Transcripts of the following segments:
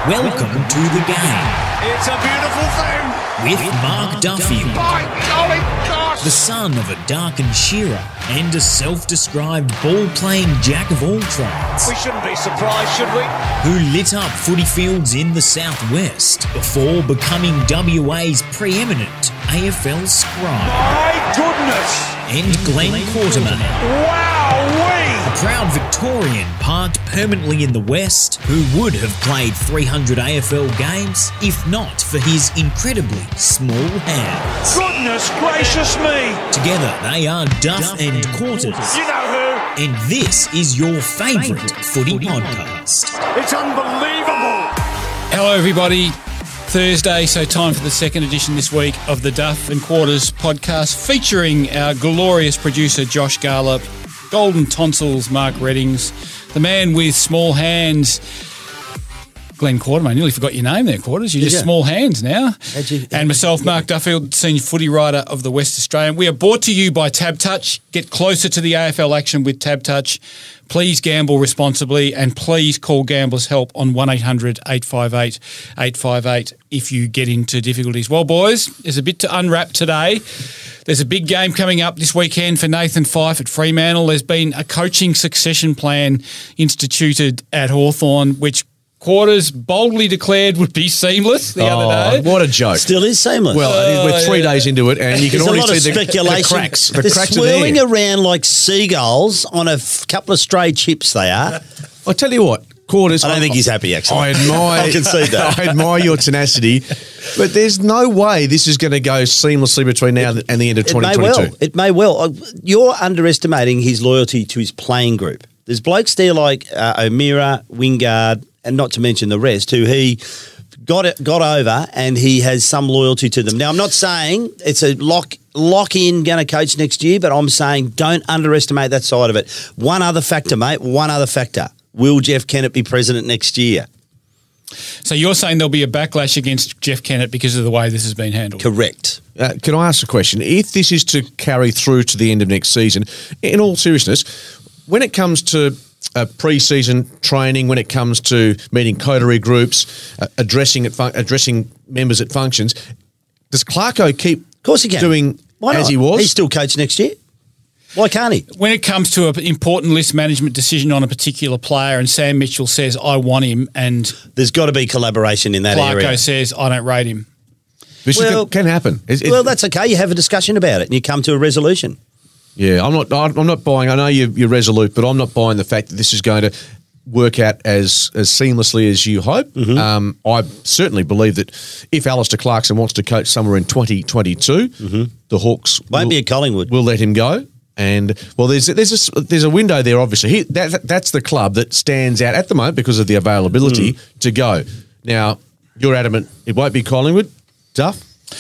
Welcome to the game. It's a beautiful thing. With Mark Duffield, By golly gosh. the son of a darkened shearer and a self-described ball-playing jack of all trades, We shouldn't be surprised, should we? who lit up footy fields in the southwest before becoming WA's preeminent AFL scribe, My goodness. and Glenn Quartermain, Wow-wee. a proud Victorian parked permanently in the West who would have played 300 AFL games if not for his incredibly small hands. Goodness gracious me. Together they are Duff and Quarters, You know and this is your favourite footy podcast. who? It's unbelievable. Hello, everybody. Thursday, so time for the second edition this week of the Duff and Quarters podcast, featuring our glorious producer Josh Garlop, golden tonsils Mark Reddings, the man with small hands Glenn Quartermain. I nearly forgot your name there, Quarters. You're just small hands now. And myself, Mark Duffield, senior footy writer of the West Australian. We are brought to you by Tab Touch. Get closer to the AFL action with Tab Touch. Please gamble responsibly, and please call Gamblers Help on 1-800-858-858 if you get into difficulties. Well, boys, there's a bit to unwrap today. There's a big game coming up this weekend for Nathan Fyfe at Fremantle. There's been a coaching succession plan instituted at Hawthorn, which Quarters boldly declared would be seamless the other day. What a joke. Still is seamless. Well, we're 3 days into it, and you can There's a already lot of see the speculation. cracks. The They're cracks are swirling there. around like seagulls on a couple of stray chips. They are. I'll tell you what, Quarters. I don't think he's happy. Actually, I admire. I can see that. I admire your tenacity, but there's no way this is going to go seamlessly between now and the end of 2022. It may well. You're underestimating his loyalty to his playing group. There's blokes there like O'Meara, Wingard, and not to mention the rest, who he got over, and he has some loyalty to them. Now, I'm not saying it's a lock in going to coach next year, but I'm saying don't underestimate that side of it. One other factor, mate. One other factor. Will Jeff Kennett be president next year? So you're saying there'll be a backlash against Jeff Kennett because of the way this has been handled? Correct. Can I ask a question? If this is to carry through to the end of next season, in all seriousness, when it comes to pre-season training, when it comes to meeting coterie groups, addressing members at functions, does Clarko keep Of course he can. doing Why as not? he was? He's still coach next year. Why can't he? When it comes to an important list management decision on a particular player and Sam Mitchell says, I want him, and There's got to be collaboration in that area. Clarko says, I don't rate him. Which Well- can happen. Well, that's okay. You have a discussion about it and you come to a resolution. Yeah, I'm not buying. I know you're resolute, but I'm not buying the fact that this is going to work out as seamlessly as you hope. I certainly believe that if Alistair Clarkson wants to coach somewhere in 2022, the Hawks Won't be at Collingwood. will let him go. And well, there's a window there. Obviously, that's the club that stands out at the moment because of the availability to go. Now, you're adamant it won't be Collingwood, Duff.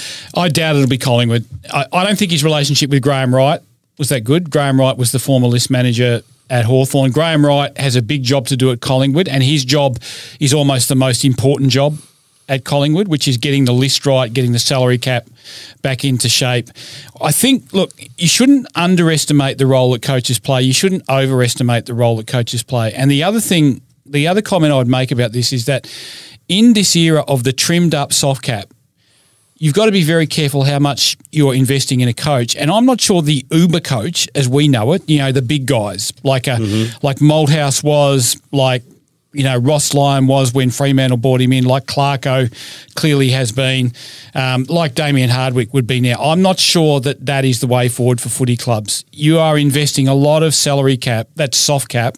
I doubt it'll be Collingwood. I don't think his relationship with Graham Wright was that good. Graham Wright was the former list manager at Hawthorn. Graham Wright has a big job to do at Collingwood, and his job is almost the most important job at Collingwood, which is getting the list right, getting the salary cap back into shape. I think, look, you shouldn't underestimate the role that coaches play. You shouldn't overestimate the role that coaches play. And the other comment I would make about this is that in this era of the trimmed up soft cap, you've got to be very careful how much you're investing in a coach. And I'm not sure the Uber coach, as we know it, the big guys, like Malthouse was, like, Ross Lyon was when Fremantle brought him in, like Clarko clearly has been, like Damien Hardwick would be now. I'm not sure that is the way forward for footy clubs. You are investing a lot of salary cap, that's soft cap,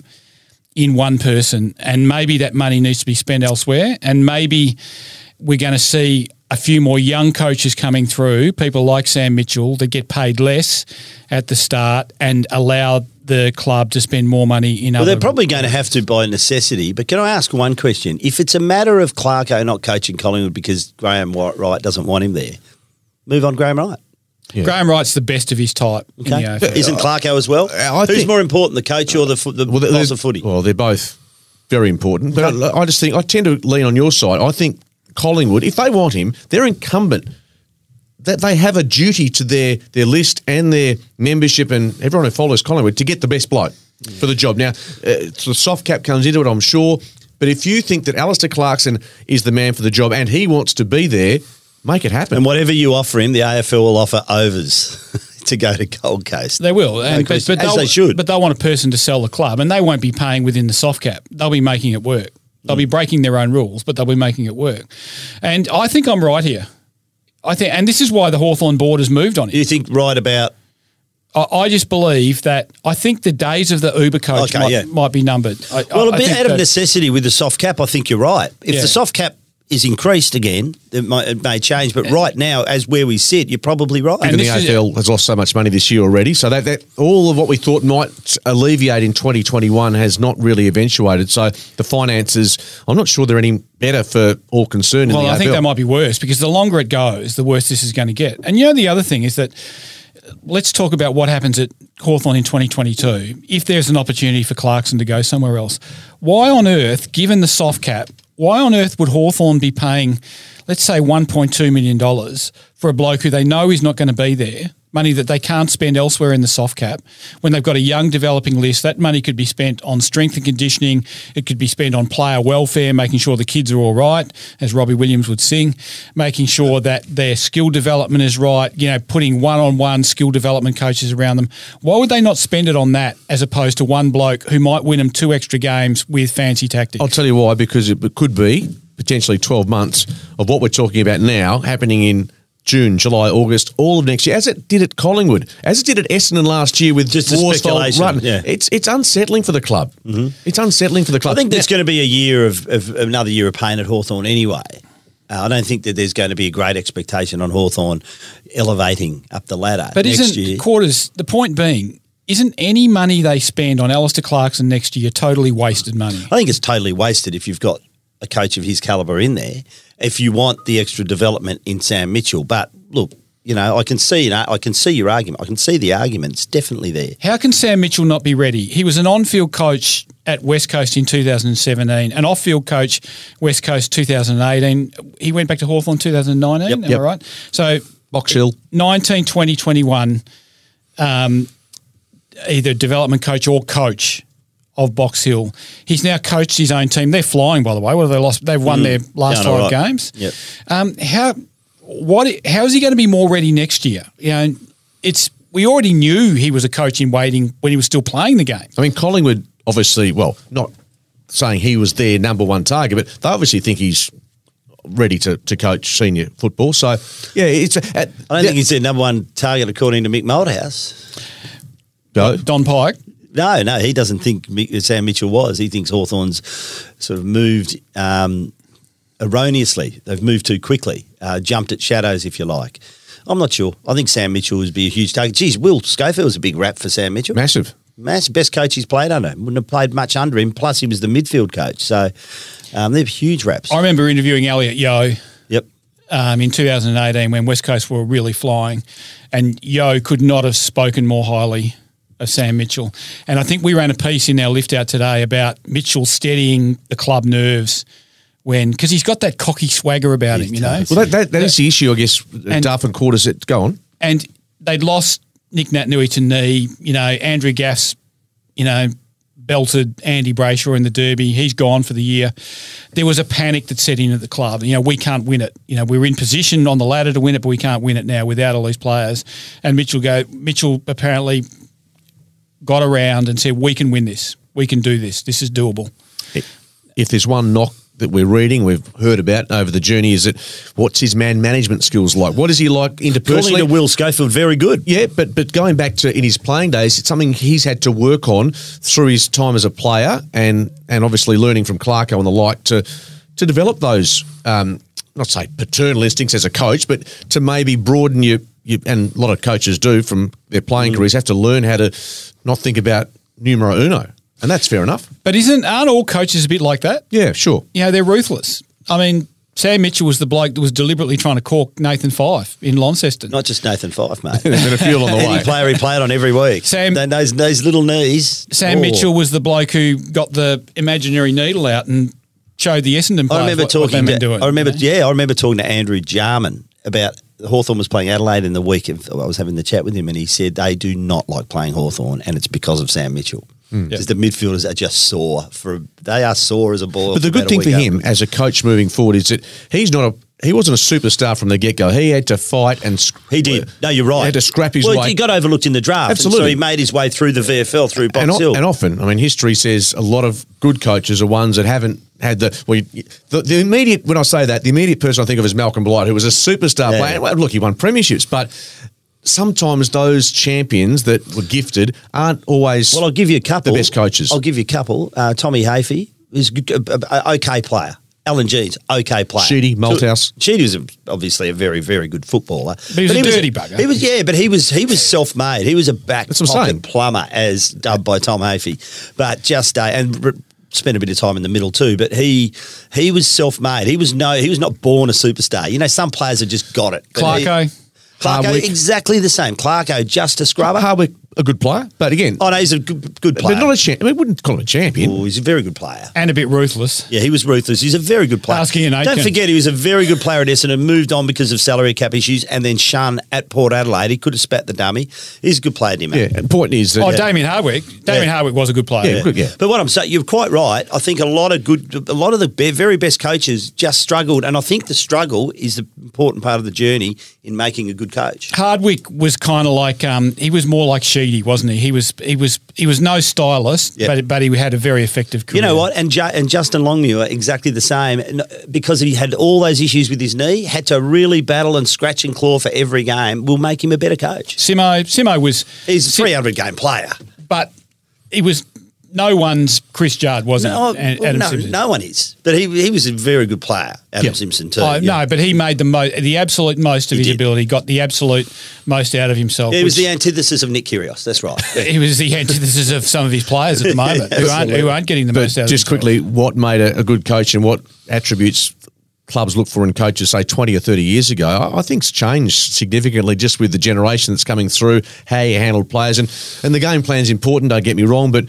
in one person, and maybe that money needs to be spent elsewhere, and maybe we're going to see a few more young coaches coming through, people like Sam Mitchell, that get paid less at the start and allow the club to spend more money in other... Well, they're probably going to have to by necessity, but can I ask one question? If it's a matter of Clarko not coaching Collingwood because Graham Wright doesn't want him there, move on Graham Wright. Yeah. Graham Wright's the best of his type. Okay. In the AFL. Isn't Clarko as well? I Who's think- more important, the coach or the boss of footy? Well, they're both very important. But I just think I tend to lean on your side. I think Collingwood, if they want him, they're incumbent. That they have a duty to their list and their membership and everyone who follows Collingwood to get the best bloke for the job. Now, the soft cap comes into it, I'm sure. But if you think that Alistair Clarkson is the man for the job and he wants to be there, make it happen. And whatever you offer him, the AFL will offer overs to go to Gold Coast. They will, and, As but they should. But they'll want a person to sell the club, and they won't be paying within the soft cap. They'll be making it work. They'll be breaking their own rules, but they'll be making it work. And I think I'm right here. And this is why the Hawthorn board has moved on it. You think right about... I just believe that I think the days of the Uber coach might be numbered. Well, a bit out of necessity with the soft cap, I think you're right. If the soft cap is increased again, it may change. But right now, as where we sit, you're probably right. And the AFL has lost so much money this year already. So that all of what we thought might alleviate in 2021 has not really eventuated. So the finances, I'm not sure they're any better for all concerned in the AFL. Well, I think they might be worse because the longer it goes, the worse this is going to get. And the other thing is that let's talk about what happens at Hawthorn in 2022. If there's an opportunity for Clarkson to go somewhere else, why on earth, given the soft cap, why on earth would Hawthorn be paying, let's say, $1.2 million for a bloke who they know is not going to be there, money that they can't spend elsewhere in the soft cap, when they've got a young developing list? That money could be spent on strength and conditioning. It could be spent on player welfare, making sure the kids are all right, as Robbie Williams would sing, making sure that their skill development is right, putting one-on-one skill development coaches around them. Why would they not spend it on that as opposed to one bloke who might win them 2 extra games with fancy tactics? I'll tell you why, because it could be potentially 12 months of what we're talking about now happening in June, July, August, all of next year, as it did at Collingwood, as it did at Essendon last year with just a speculation. Yeah. It's unsettling for the club. Mm-hmm. It's unsettling for the club. I think there's going to be a year of another year of pain at Hawthorn anyway. I don't think that there's going to be a great expectation on Hawthorn elevating up the ladder next year. Quarters, the point being, isn't any money they spend on Alistair Clarkson next year totally wasted money? I think it's totally wasted if you've got a coach of his calibre in there, if you want the extra development in Sam Mitchell. But look, I can see your argument. I can see the arguments definitely there. How can Sam Mitchell not be ready? He was an on-field coach at West Coast in 2017, an off-field coach West Coast 2018. He went back to Hawthorn 2019, am I right? So Box Hill. 19, 20, 21, either development coach or coach of Box Hill. He's now coached his own team. They're flying, by the way. What have they lost? They've won their last 5 games. Yep. How is he going to be more ready next year? We already knew he was a coach in waiting when he was still playing the game. I mean, Collingwood obviously, not saying he was their number one target, but they obviously think he's ready to coach senior football. So, yeah, it's... I don't think he's their number one target according to Mick Malthouse. No. Don Pike? No, he doesn't think Sam Mitchell was. He thinks Hawthorn's sort of moved erroneously. They've moved too quickly, jumped at shadows, if you like. I'm not sure. I think Sam Mitchell would be a huge target. Geez, Will Schofield's a big rap for Sam Mitchell. Massive. Best coach he's played under. Wouldn't have played much under him. Plus, he was the midfield coach. So they're huge raps. I remember interviewing Elliot Yeo. Yep. In 2018 when West Coast were really flying, and Yeo could not have spoken more highly of Sam Mitchell. And I think we ran a piece in our lift out today about Mitchell steadying the club nerves because he's got that cocky swagger about him, Well, that is the issue, I guess, Duff and Quarters. Go on. And they'd lost Nick Natanui to knee, Andrew Gaff's, belted Andy Brayshaw in the Derby. He's gone for the year. There was a panic that set in at the club. We can't win it. We're in position on the ladder to win it, but we can't win it now without all these players. And Mitchell apparently got around and said, we can win this. We can do this. This is doable. If there's one knock that we're reading, we've heard about over the journey, is that what's his man management skills like? What is he like interpersonally? According to Will Schofield, very good. Yeah, but going back to in his playing days, it's something he's had to work on through his time as a player and obviously learning from Clarko and the like to develop those, not say paternal instincts as a coach, but to maybe broaden your and a lot of coaches do from their playing careers, have to learn how to not think about numero uno. And that's fair enough. But aren't all coaches a bit like that? Yeah, sure. They're ruthless. I mean, Sam Mitchell was the bloke that was deliberately trying to cork Nathan Fife in Launceston. Not just Nathan Fife, mate. There's been a few on the way. Any player he played on every week. Those little knees. Sam Mitchell was the bloke who got the imaginary needle out and showed the Essendon players what they've been doing. I remember talking to Andrew Jarman about Hawthorn was playing Adelaide in the week. I was having the chat with him and he said they do not like playing Hawthorn and it's because of Sam Mitchell. because the midfielders are just sore. They are sore as a ball. But the good thing for him as a coach moving forward is that he wasn't a superstar from the get-go. He had to fight and... He did. No, you're right. He had to scrap his way. Well, he got overlooked in the draft. Absolutely. And so he made his way through the VFL, through Box Hill. And often, I mean, history says a lot of good coaches are ones that haven't had the immediate... When I say that, the immediate person I think of is Malcolm Blight, who was a superstar player. Well, look, he won premierships, but... Sometimes those champions that were gifted aren't always I'll give you a couple. the best coaches. I'll give you a couple. Tommy Hafey is a okay player. Alan Jeans, okay player. Sheedy, Malthouse. Sheedy was obviously a very, very good footballer. But he was a dirty bugger. He was self-made. He was a back That's what I'm saying. pocket plumber, as dubbed by Tom Hafey. But just spent a bit of time in the middle too. But he was self-made. He was not born a superstar. You know, some players have just got it. Clarko. Clarko, exactly the same. Clarko, just a scrubber. Hardwick, a good player, but again... Oh, no, he's a good player. But not a champion. I wouldn't call him a champion. Oh, he's a very good player. And a bit ruthless. Yeah, he was ruthless. He's a very good player. Ask Ian Don't Aitken. forget, he was a very good player at Essendon, moved on because of salary cap issues, and then shun at Port Adelaide. He could have spat the dummy. He's a good player, Dimmo. Yeah, and the point is that... Damien Hardwick. Damien Hardwick was a good player. Yeah, good, yeah. But what I'm saying, you're quite right. I think a lot of the very best coaches just struggled, and I think the struggle is the important part of the journey in making a good coach. Hardwick was kind of like he was more like Sheedy, wasn't he? He was no stylist, but he had a very effective career. You know what? And Justin Longmuir, exactly the same, because he had all those issues with his knee, had to really battle and scratch and claw for every game. Will make him a better coach. Simo was he's a 300 game player, but he was. No one's Chris Judd, wasn't it? Adam Simpson. No one is. But he was a very good player, Adam Simpson too. No, but he made the absolute most of his ability, got the absolute most out of himself. Yeah, he was the antithesis of Nick Kyrgios, that's right. He was the antithesis of some of his players at the moment who aren't getting the most out of just quickly, what made a good coach and what attributes clubs look for in coaches, say 20 or 30 years ago, I think's changed significantly just with the generation that's coming through, how you handle players. And the game plan's important, don't get me wrong, but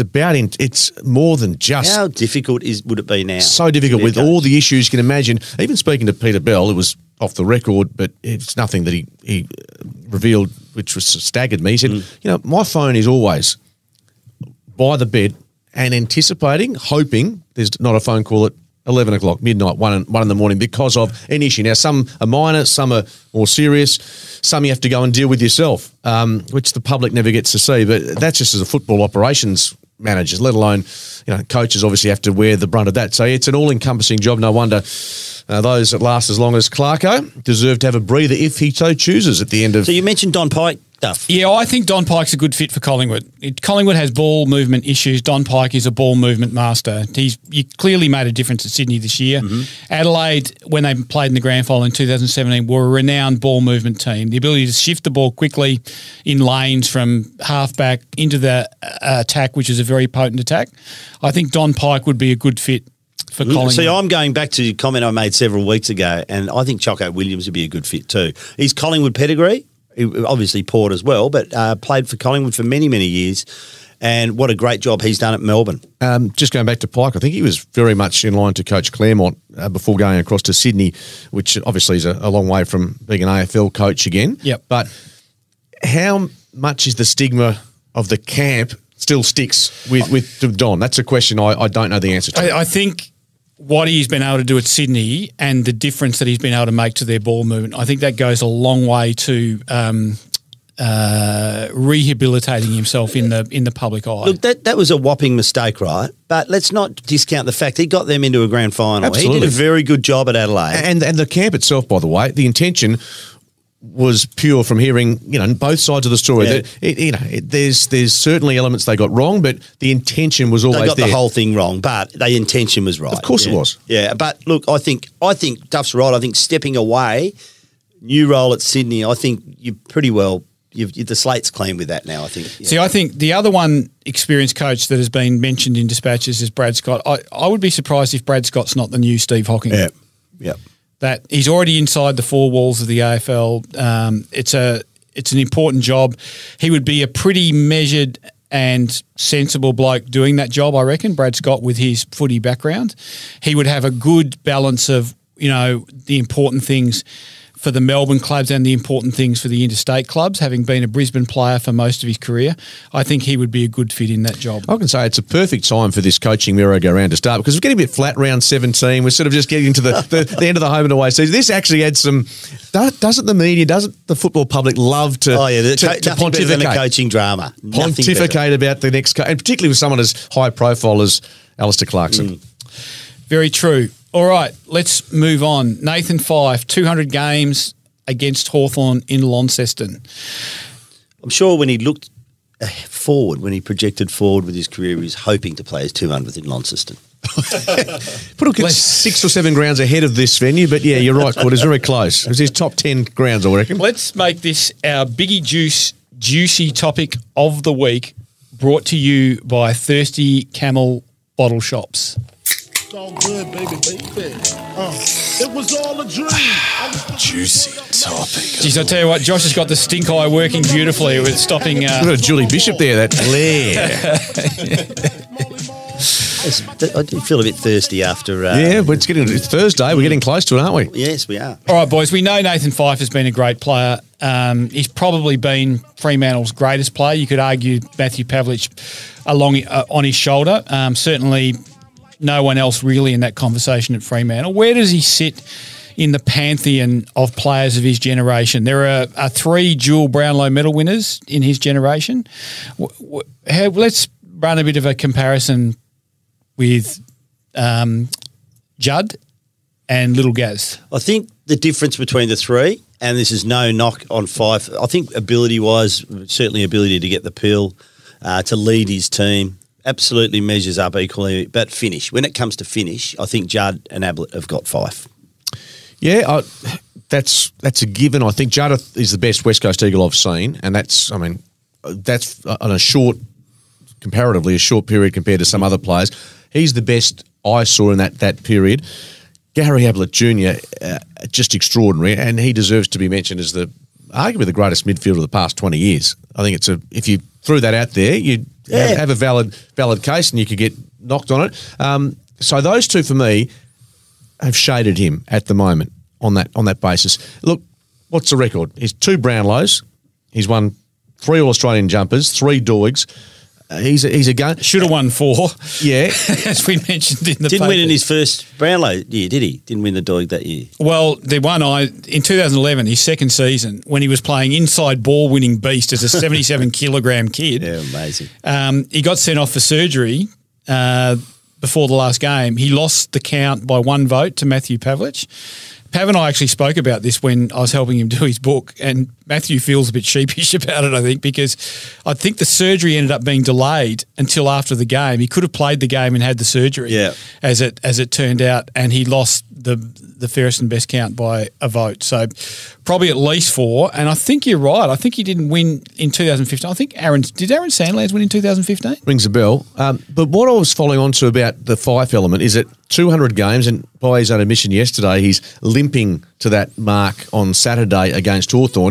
it's more than just... How difficult would it be now? So difficult with all the issues you can imagine. Even speaking to Peter Bell, it was off the record, but it's nothing that he revealed which was staggered me. He said, my phone is always by the bed and anticipating, hoping there's not a phone call at 11 o'clock, midnight, 1 in the morning because of an issue. Now, some are minor, some are more serious, some you have to go and deal with yourself, which the public never gets to see. But that's just as a football operations manager, let alone, coaches obviously have to wear the brunt of that. So it's an all-encompassing job. No wonder those that last as long as Clarko deserve to have a breather if he so chooses at the end of... So you mentioned Don Pike stuff. Yeah, I think Don Pike's a good fit for Collingwood. Collingwood has ball movement issues. Don Pike is a ball movement master. He clearly made a difference at Sydney this year. Mm-hmm. Adelaide, when they played in the grand final in 2017, were a renowned ball movement team. The ability to shift the ball quickly in lanes from halfback into the attack, which is a very potent attack. I think Don Pike would be a good fit for Collingwood. See, I'm going back to a comment I made several weeks ago, and I think Choco Williams would be a good fit too. He's Collingwood pedigree. Obviously Port as well, but played for Collingwood for many, many years. And what a great job he's done at Melbourne. Just going back to Pike, I think he was very much in line to coach Claremont before going across to Sydney, which obviously is a long way from being an AFL coach again. Yep. But how much is the stigma of the camp still sticks with Don? That's a question I don't know the answer to. I think what he's been able to do at Sydney and the difference that he's been able to make to their ball movement, I think that goes a long way to rehabilitating himself in the public eye. Look, that was a whopping mistake, right? But let's not discount the fact he got them into a grand final. Absolutely. He did a very good job at Adelaide. And the camp itself, by the way, the intention was pure from hearing, both sides of the story. Yeah. There's certainly elements they got wrong, but the intention was always there. They got the whole thing wrong, but the intention was right. Of course it was. Yeah, but look, I think Duff's right. I think stepping away, new role at Sydney, I think you're pretty well, the slate's clean with that now, I think. Yeah. See, I think the other one experienced coach that has been mentioned in dispatches is Brad Scott. I would be surprised if Brad Scott's not the new Steve Hocking. Yeah. That he's already inside the four walls of the AFL. It's an important job. He would be a pretty measured and sensible bloke doing that job, I reckon, Brad Scott, with his footy background. He would have a good balance of, the important things for the Melbourne clubs and the important things for the interstate clubs, having been a Brisbane player for most of his career. I think he would be a good fit in that job. I can say it's a perfect time for this coaching merry-go-round to start because we're getting a bit flat round 17. We're sort of just getting to the end of the home and away season. This actually adds some. Doesn't the media, doesn't the football public love to, to pontificate? Than a coaching drama. Pontificate about the next and particularly with someone as high profile as Alistair Clarkson. Very true. All right, let's move on. Nathan Fyfe, 200 games against Hawthorn in Launceston. I'm sure when he looked forward, when he projected forward with his career, he was hoping to play his 200th in Launceston. Put a 6 or 7 grounds ahead of this venue, but yeah, you're right, Cord. It's very close. It was his top 10 grounds, I reckon. Let's make this our Biggie juicy topic of the week, brought to you by Thirsty Camel Bottle Shops. It's all good, baby. It was all a dream. Juicy topic. Geez, I tell you what, Josh has got the stink eye working beautifully with stopping. We've got Julie Bishop there, that glare. I do feel a bit thirsty after. Yeah, but it's Thursday. We're getting close to it, aren't we? Yes, we are. All right, boys. We know Nathan Fyfe has been a great player. He's probably been Fremantle's greatest player. You could argue Matthew Pavlich on his shoulder. Certainly, no one else really in that conversation at Fremantle. Where does he sit in the pantheon of players of his generation? There are 3 dual Brownlow medal winners in his generation. Let's run a bit of a comparison with Judd and Little Gaz. I think the difference between the 3, and this is no knock on Fyfe, I think ability-wise, certainly ability to get the pill, to lead his team, absolutely measures up equally. But finish, when it comes to finish, I think Judd and Ablett have got Fyfe. Yeah, that's a given. I think Judd is the best West Coast Eagle I've seen, and that's on comparatively a short period compared to some other players. He's the best I saw in that period. Gary Ablett Jr., just extraordinary, and he deserves to be mentioned as arguably the greatest midfielder of the past 20 years. I think if you threw that out there, you'd have a valid case and you could get knocked on it. So those 2 for me have shaded him at the moment on that basis. Look, what's the record? He's 2 Brownlows. He's won 3 All-Australian jumpers, 3 Doigs. He's a gun. Should have won 4. Yeah. As we mentioned in the Didn't paper. win in his first Brownlow year, did he? Didn't win the Doig that year. Well, the one in 2011, his second season, when he was playing inside ball winning beast as a 77 kilogram kid. Yeah, amazing. He got sent off for surgery before the last game. He lost the count by 1 vote to Matthew Pavlich. Pav and I actually spoke about this when I was helping him do his book, and Matthew feels a bit sheepish about it, I think, because I think the surgery ended up being delayed until after the game. He could have played the game and had the surgery, as it turned out, and he lost the fairest and best count by a vote. So probably at least 4, and I think you're right. I think he didn't win in 2015. I think did Aaron Sandlands win in 2015? Rings a bell. But what I was following on to about the Fyfe element is that 200 games, and by his own admission yesterday, he's limping to that mark on Saturday against Hawthorn.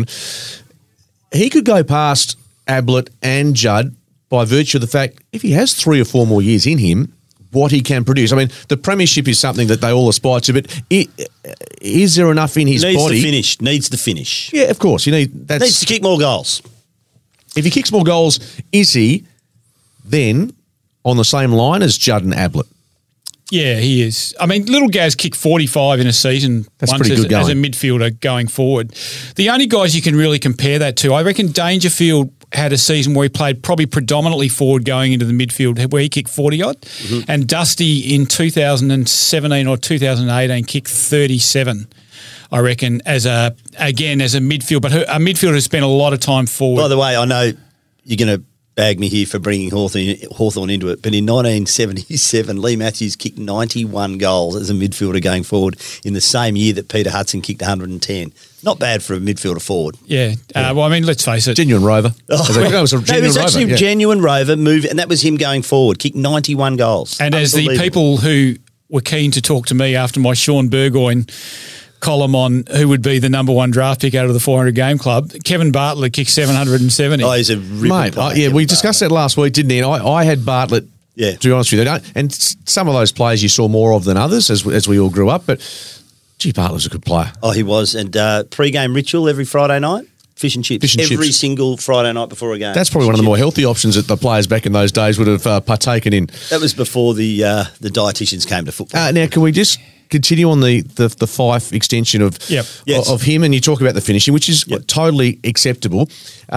He could go past Ablett and Judd by virtue of the fact if he has 3 or 4 more years in him, what he can produce. I mean, the premiership is something that they all aspire to, but is there enough in his body? Needs the finish. Yeah, of course. Needs to kick more goals. If he kicks more goals, is he then on the same line as Judd and Ablett? Yeah, he is. I mean, Little Gaz kicked 45 in a season That's once pretty good as a going. midfielder going forward. The only guys you can really compare that to, I reckon Dangerfield had a season where he played probably predominantly forward going into the midfield, where he kicked 40-odd. Mm-hmm. And Dusty in 2017 or 2018 kicked 37, I reckon, as a midfield. But a midfielder who spent a lot of time forward. By the way, I know you're going to bag me here for bringing Hawthorn into it, but in 1977, Lee Matthews kicked 91 goals as a midfielder going forward in the same year that Peter Hudson kicked 110. Not bad for a midfielder forward. Yeah. Well, I mean, let's face it. Genuine rover. It was actually a genuine rover move, and that was him going forward, kicked 91 goals. And as the people who were keen to talk to me after my Sean Burgoyne column on who would be the number 1 draft pick out of the 400 game club, Kevin Bartlett kicked 770. Oh, he's a ripper player. We discussed that last week, didn't he? And I had Bartlett, to be honest with you. And some of those players you saw more of than others as we all grew up. But Gee, Bartlett was a good player. Oh, he was. And pre-game ritual every Friday night, fish and chips. Every single Friday night before a game. That's probably one of the more healthy options that the players back in those days would have partaken in. That was before the dietitians came to football. Now, can we just continue on the Fife extension of Yes. of him, and you talk about the finishing, which is totally acceptable.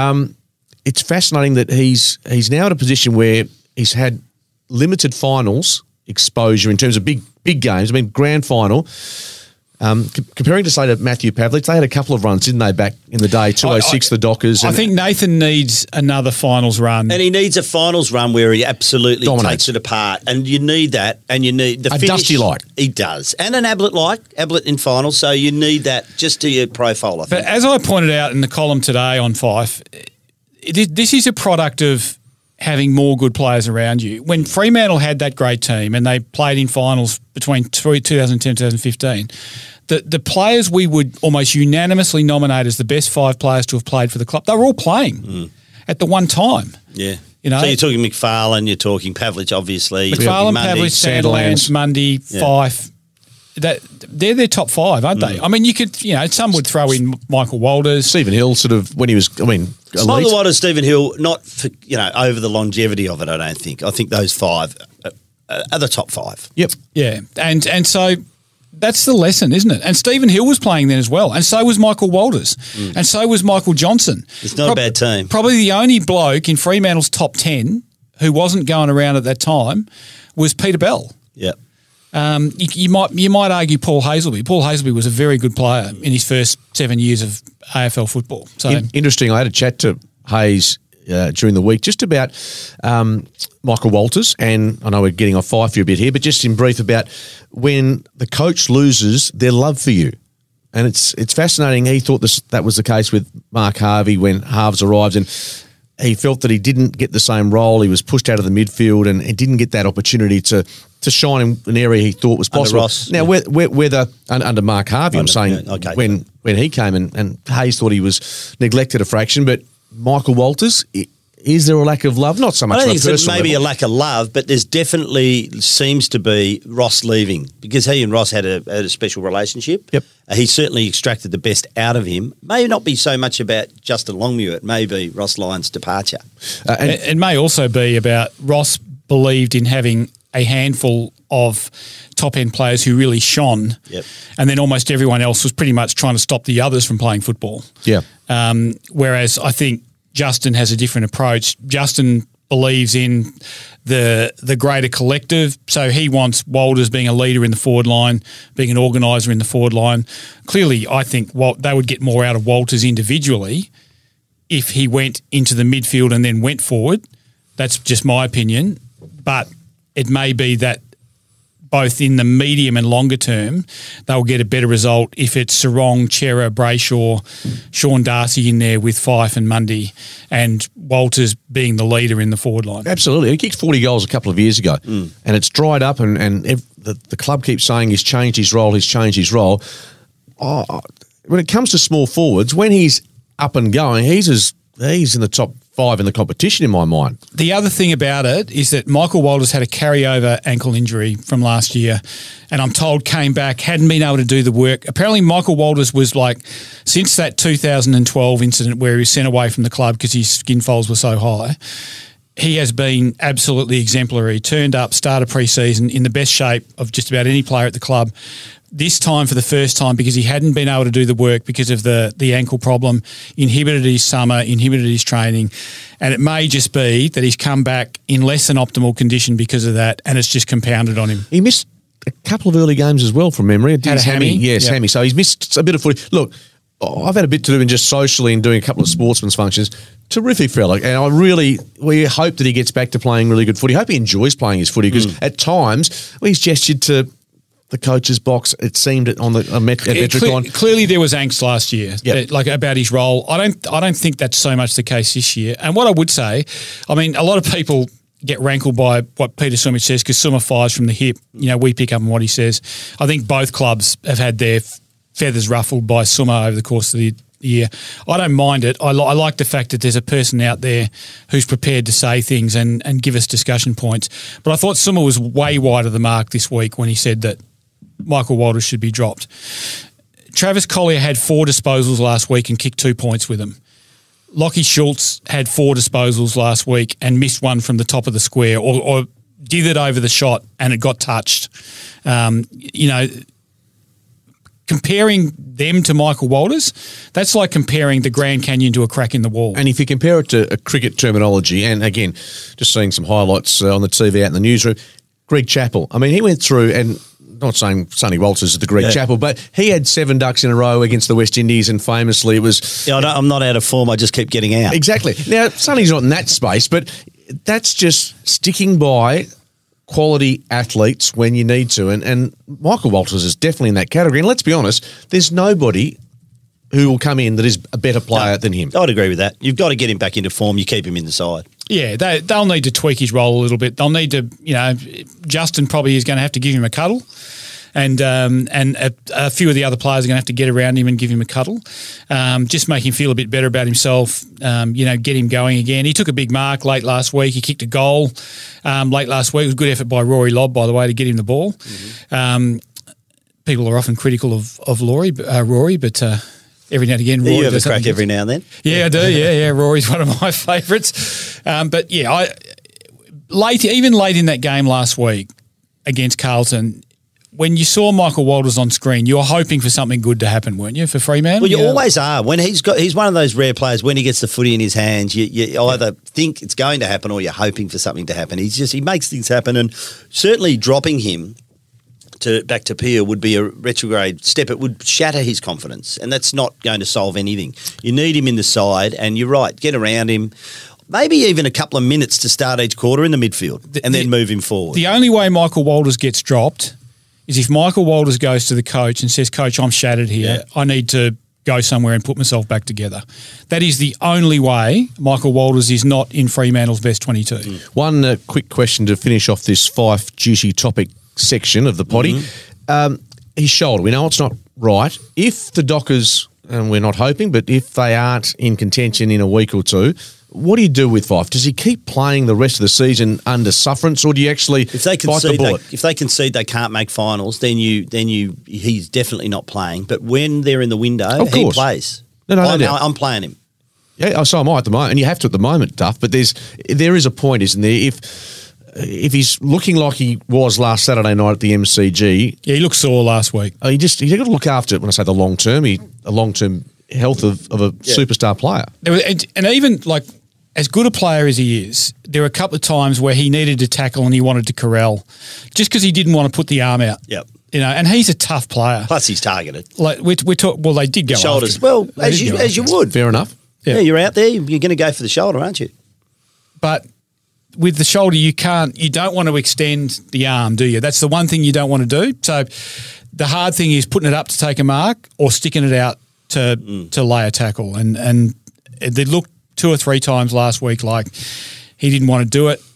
It's fascinating that he's now at a position where he's had limited finals exposure in terms of big games. I mean, grand final. Comparing to, say, to Matthew Pavlich, they had a couple of runs, didn't they, back in the day, 206, the Dockers. I think Nathan needs another finals run. And he needs a finals run where he absolutely Dominates. takes it apart. And you need that. And you need the A finish. Dusty-like. He does. And an Ablett in finals. So you need that just to your profile, I think. But as I pointed out in the column today on Fife, this is a product of having more good players around you. When Fremantle had that great team and they played in finals between 2010 and 2015, the players we would almost unanimously nominate as the best 5 players to have played for the club, they were all playing at the one time. Yeah. You know, so you're talking McFarlane, you're talking Pavlich, obviously. McFarlane, Mundy. Pavlich, Sandilands, Mundy, Fife. They're their top 5, aren't they? I mean, you could, some would throw in Michael Walters. Stephen Hill sort of, when he was, elite. Michael Walters, Stephen Hill, not for, over the longevity of it, I don't think. I think those 5 are the top 5. Yep. Yeah. And so that's the lesson, isn't it? And Stephen Hill was playing then as well. And so was Michael Walters. And so was Michael Johnson. It's not a bad team. Probably the only bloke in Fremantle's top 10 who wasn't going around at that time was Peter Bell. Yep. You might argue Paul Hazelby. Paul Hazelby was a very good player in his first 7 years of AFL football. So Interesting. I had a chat to Hayes during the week just about Michael Walters, and I know we're getting off Fife a bit here, but just in brief about when the coach loses their love for you. And it's fascinating. He thought that was the case with Mark Harvey when Harves arrived, and he felt that he didn't get the same role. He was pushed out of the midfield and he didn't get that opportunity to shine in an area he thought was possible. Ross, now, whether under Mark Harvey, I'm saying when he came and Hayes thought he was neglected a fraction, but Michael Walters, is there a lack of love? Not so much. I don't think on a it's personal maybe level. a lack of love, but there's definitely seems to be Ross leaving because he and Ross had a special relationship. Yep. He certainly extracted the best out of him. May not be so much about Justin Longmuir. It may be Ross Lyon's departure. it may also be about Ross believed in having a handful of top-end players who really shone, and then almost everyone else was pretty much trying to stop the others from playing football. Yeah. Whereas I think Justin has a different approach. Justin believes in the greater collective, so he wants Walters being a leader in the forward line, being an organiser in the forward line. Clearly, I think they would get more out of Walters individually if he went into the midfield and then went forward. That's just my opinion. But it may be that both in the medium and longer term, they'll get a better result if it's Sarong, Chera, Brayshaw, Sean Darcy in there with Fife and Mundy, and Walters being the leader in the forward line. Absolutely. He kicked 40 goals a couple of years ago, and it's dried up, and the club keeps saying he's changed his role, when it comes to small forwards, when he's up and going, he's in the top 5 in the competition in my mind. The other thing about it is that Michael Walters had a carryover ankle injury from last year, and I'm told came back, hadn't been able to do the work. Apparently Michael Walters was since that 2012 incident where he was sent away from the club because his skin folds were so high, he has been absolutely exemplary. Turned up, started pre-season in the best shape of just about any player at the club. This time for the first time because he hadn't been able to do the work because of the ankle problem, inhibited his summer, inhibited his training. And it may just be that he's come back in less than optimal condition because of that, and it's just compounded on him. He missed a couple of early games as well from memory. Had a hammy. Yes, hammy. So he's missed a bit of footy. Look, I've had a bit to do in just socially and doing a couple of sportsman's functions. Terrific fella. And we hope that he gets back to playing really good footy. Hope he enjoys playing his footy because at times he's gestured to the coach's box, it seemed on the Metricon. Clearly there was angst last year, about his role. I don't think that's so much the case this year. And what I would say, I mean, a lot of people get rankled by what Peter Sumich says because Summer fires from the hip. We pick up on what he says. I think both clubs have had their feathers ruffled by Summer over the course of the year. I don't mind it. I like the fact that there's a person out there who's prepared to say things and give us discussion points. But I thought Summer was way wide of the mark this week when he said that Michael Walters should be dropped. Travis Collier had 4 disposals last week and kicked 2 points with them. Lachie Schultz had 4 disposals last week and missed one from the top of the square or dithered over the shot and it got touched. Comparing them to Michael Walters, that's like comparing the Grand Canyon to a crack in the wall. And if you compare it to a cricket terminology, and again, just seeing some highlights on the TV out in the newsroom, Greg Chappell. I mean, he went through, and not saying Sonny Walters is the Greg Chappell, but he had 7 ducks in a row against the West Indies, and famously it was... Yeah, I'm not out of form, I just keep getting out. Exactly. Now, Sonny's not in that space, but that's just sticking by quality athletes when you need to. And Michael Walters is definitely in that category. And let's be honest, there's nobody who will come in that is a better player than him. I'd agree with that. You've got to get him back into form. You keep him in the side. Yeah, they'll need to tweak his role a little bit. They'll need to, Justin probably is going to have to give him a cuddle. And a few of the other players are going to have to get around him and give him a cuddle. Just make him feel a bit better about himself, get him going again. He took a big mark late last week. He kicked a goal late last week. It was a good effort by Rory Lobb, by the way, to get him the ball. Mm-hmm. People are often critical of Rory, but every now and again, Rory you have a does crack something every now and then. Yeah, I do. Yeah. Rory's one of my favourites. But yeah, late in that game last week against Carlton, when you saw Michael Walters on screen, you were hoping for something good to happen, weren't you, for Fremantle? Well, you always are. When he's one of those rare players, when he gets the footy in his hands, you either think it's going to happen or you're hoping for something to happen. He makes things happen, and certainly dropping him back to Peel would be a retrograde step. It would shatter his confidence, and that's not going to solve anything. You need him in the side, and you're right, get around him. Maybe even a couple of minutes to start each quarter in the midfield and then move him forward. The only way Michael Walters gets dropped is if Michael Walters goes to the coach and says, "Coach, I'm shattered here. Yeah. I need to go somewhere and put myself back together." That is the only way Michael Walters is not in Fremantle's best 22. Mm. One quick question to finish off this Fife duty topic section of the potty. Mm-hmm. His shoulder, we know it's not right. If the Dockers, and we're not hoping, but if they aren't in contention in a week or two, what do you do with Fife? Does he keep playing the rest of the season under sufferance, or do you actually if they concede they can't make finals, then he's definitely not playing. But when they're in the window, he plays. I'm playing him. Yeah, so am I at the moment, and you have to at the moment, Duff. But there is a point, isn't there? If he's looking like he was last Saturday night at the MCG, yeah, he looked sore last week. You got to look after it. When I say the long term, health of a superstar player, and even like. As good a player as he is, there were a couple of times where he needed to tackle and he wanted to corral, just because he didn't want to put the arm out. Yep. And he's a tough player. Plus, he's targeted. Like they did go shoulders. After him. Well, as you would. Fair enough. Yeah, you're out there. You're going to go for the shoulder, aren't you? But with the shoulder, you don't want to extend the arm, do you? That's the one thing you don't want to do. So the hard thing is putting it up to take a mark or sticking it out to lay a tackle. And they looked 2 or 3 times last week like he didn't want to do it.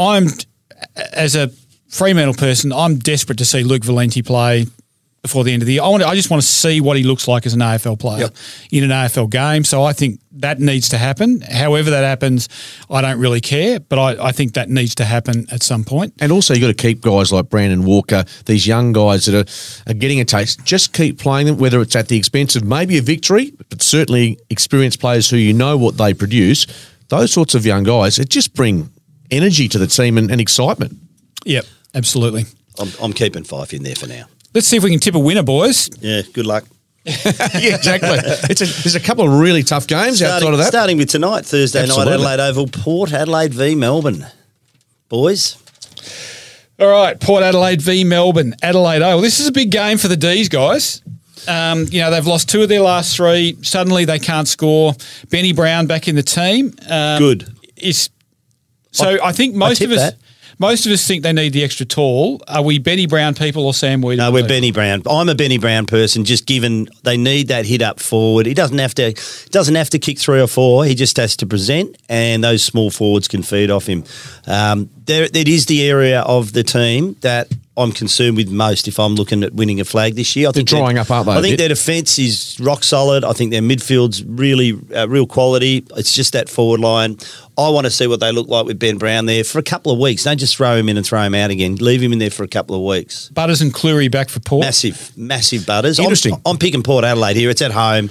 As a Fremantle person, I'm desperate to see Luke Valenti play before the end of the year. I just want to see what he looks like as an AFL player in an AFL game. So I think that needs to happen. However that happens, I don't really care, but I think that needs to happen at some point. And also you've got to keep guys like Brandon Walker, these young guys that are getting a taste, just keep playing them, whether it's at the expense of maybe a victory, but certainly experienced players who you know what they produce. Those sorts of young guys, it just bring energy to the team and excitement. Yep, absolutely. I'm keeping Fife in there for now. Let's see if we can tip a winner, boys. Yeah, good luck. Yeah, exactly. There's a couple of really tough games outside of that. Starting with tonight, Thursday night, Adelaide Oval, Port Adelaide v Melbourne. Boys. All right, Port Adelaide v Melbourne, Adelaide Oval. This is a big game for the D's, guys. They've lost 2 of their last 3. Suddenly they can't score. Benny Brown back in the team. Good. I think most of us think they need the extra tall. Are we Benny Brown people or Sam Weedon? No, we're Benny Brown. I'm a Benny Brown person, just given they need that hit up forward. He doesn't have to kick 3 or 4. He just has to present, and those small forwards can feed off him. It is the area of the team that I'm concerned with most if I'm looking at winning a flag this year. They're drying up, aren't they? I think their defence is rock solid. I think their midfield's really real quality. It's just that forward line. I want to see what they look like with Ben Brown there for a couple of weeks. Don't just throw him in and throw him out again. Leave him in there for a couple of weeks. Butters and Cleary back for Port. Massive Butters. Interesting. I'm picking Port Adelaide here. It's at home.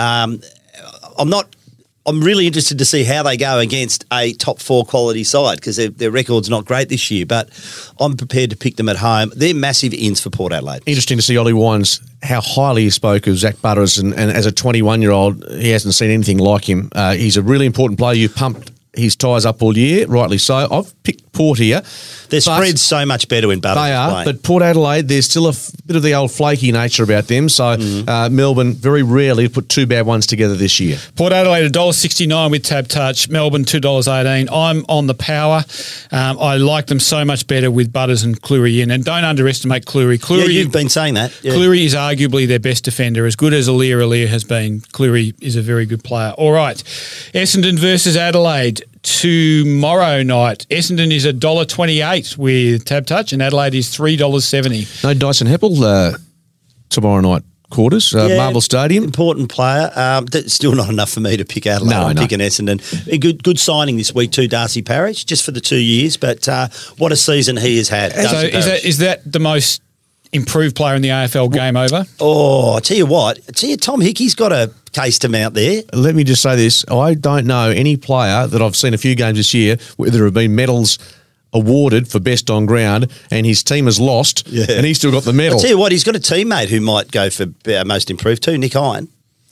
I'm really interested to see how they go against a top 4 quality side because their record's not great this year, but I'm prepared to pick them at home. They're massive ins for Port Adelaide. Interesting to see Ollie Wines, how highly he spoke of Zach Butters, and as a 21-year-old, he hasn't seen anything like him. He's a really important player. You've pumped his tyres up all year, rightly so. I've picked Port here. Their spread's so much better when Butters They is are, playing. but Port Adelaide, there's still a bit of the old flaky nature about them. So Melbourne very rarely put 2 bad ones together this year. Port Adelaide $1.69 with Tab Touch. Melbourne $2.18. I'm on the power. I like them so much better with Butters and Cleary in. And don't underestimate Cleary. Yeah, you've been saying that. Yeah. Cleary is arguably their best defender. As good as Aliir has been, Cleary is a very good player. All right. Essendon versus Adelaide tomorrow night. Essendon is $1.28 with Tab Touch and Adelaide is $3.70. No Dyson Heppel tomorrow night quarters, Marvel Stadium. Important player. That's still not enough for me to pick Adelaide. I'm picking Essendon. A good signing this week too, Darcy Parish, just for the 2 years. But what a season he has had. So is that the most improved player in the AFL game over? Oh, I tell you what. Tom Hickey's got a case to mount there. Let me just say this. I don't know any player that I've seen a few games this year where there have been medals awarded for best on ground and his team has lost and he's still got the medal. I tell you what, he's got a teammate who might go for most improved too, Nick Hine.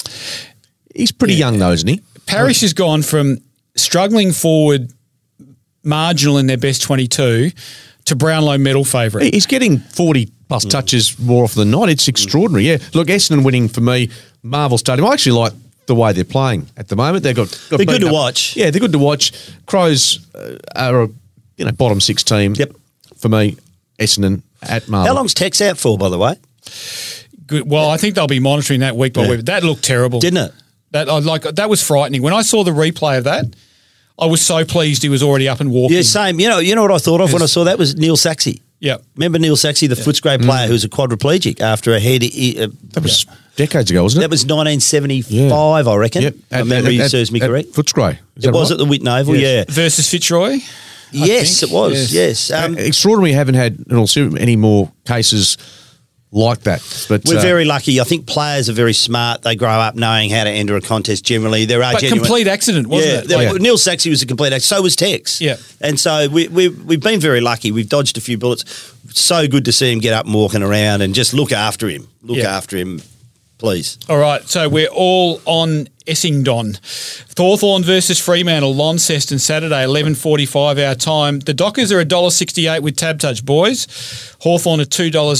He's pretty young though, isn't he? Parish has gone from struggling forward, marginal in their best 22 to Brownlow medal favourite. He's getting 40-plus touches more often than not. It's extraordinary, yeah. Look, Essendon winning for me, Marvel Stadium. I actually like the way they're playing at the moment. They're good to watch. Yeah, they're good to watch. Crows are a bottom 6 team. Yep. For me, Essendon at Marvel. How long's Tex out for, by the way? Good. Well, I think they'll be monitoring that week by week. That looked terrible. Didn't it? That was frightening. When I saw the replay of that, I was so pleased he was already up and walking. Yeah, same. You know what I thought of when I saw that was Neil Saxey. Yeah. Remember Neil Saxey, the Footscray player who was a quadriplegic after a head... that was decades ago, wasn't it? That was 1975, I reckon. Yep. My memory serves me correct. Footscray. It was at the Whit Naval, yeah. Versus Fitzroy? Yes, it was, yes. Extraordinary we haven't had any more cases like that. But we're very lucky. I think players are very smart. They grow up knowing how to enter a contest generally. There are complete accident, wasn't it? Neil Saxey was a complete accident. So was Tex. Yeah. And so we've been very lucky. We've dodged a few bullets. So good to see him get up and walking around and just look after him. After him, please. All right, so we're all on Essendon. Hawthorn versus Fremantle, Launceston, Saturday, 11:45 our time. The Dockers are $1.68 with Tab Touch, boys. Hawthorn at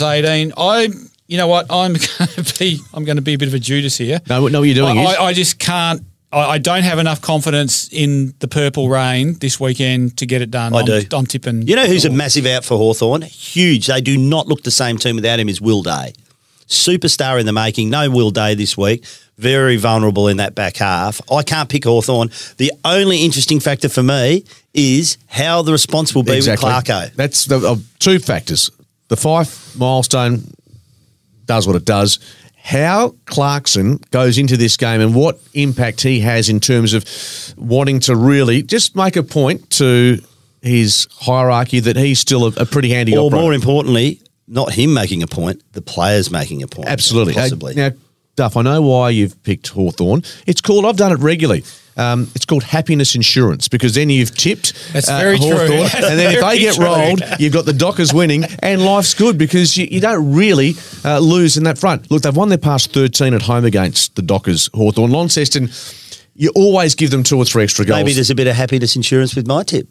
$2.18. You know what? I'm going to be a bit of a Judas here. No, what you're doing is I just can't. I don't have enough confidence in the Purple Rain this weekend to get it done. I'm tipping. You know who's a massive out for Hawthorn? Huge. They do not look the same team without him. Is Will Day. Superstar in the making. No Will Day this week. Very vulnerable in that back half. I can't pick Hawthorn. The only interesting factor for me is how the response will be with Clarko. That's the 2 factors. The Fife milestone does what it does. How Clarkson goes into this game and what impact he has in terms of wanting to really just make a point to his hierarchy that he's still a pretty handy operator. Or more importantly, not him making a point, the players making a point. Absolutely. Possibly. Now, Duff, I know why you've picked Hawthorn. I've done it regularly. It's called happiness insurance because then you've tipped That's very Hawthorn, true. and then if they get rolled, you've got the Dockers winning and life's good because you don't really lose in that front. Look, they've won their past 13 at home against the Dockers, Hawthorn. Launceston, you always give them 2 or 3 extra goals. Maybe there's a bit of happiness insurance with my tip.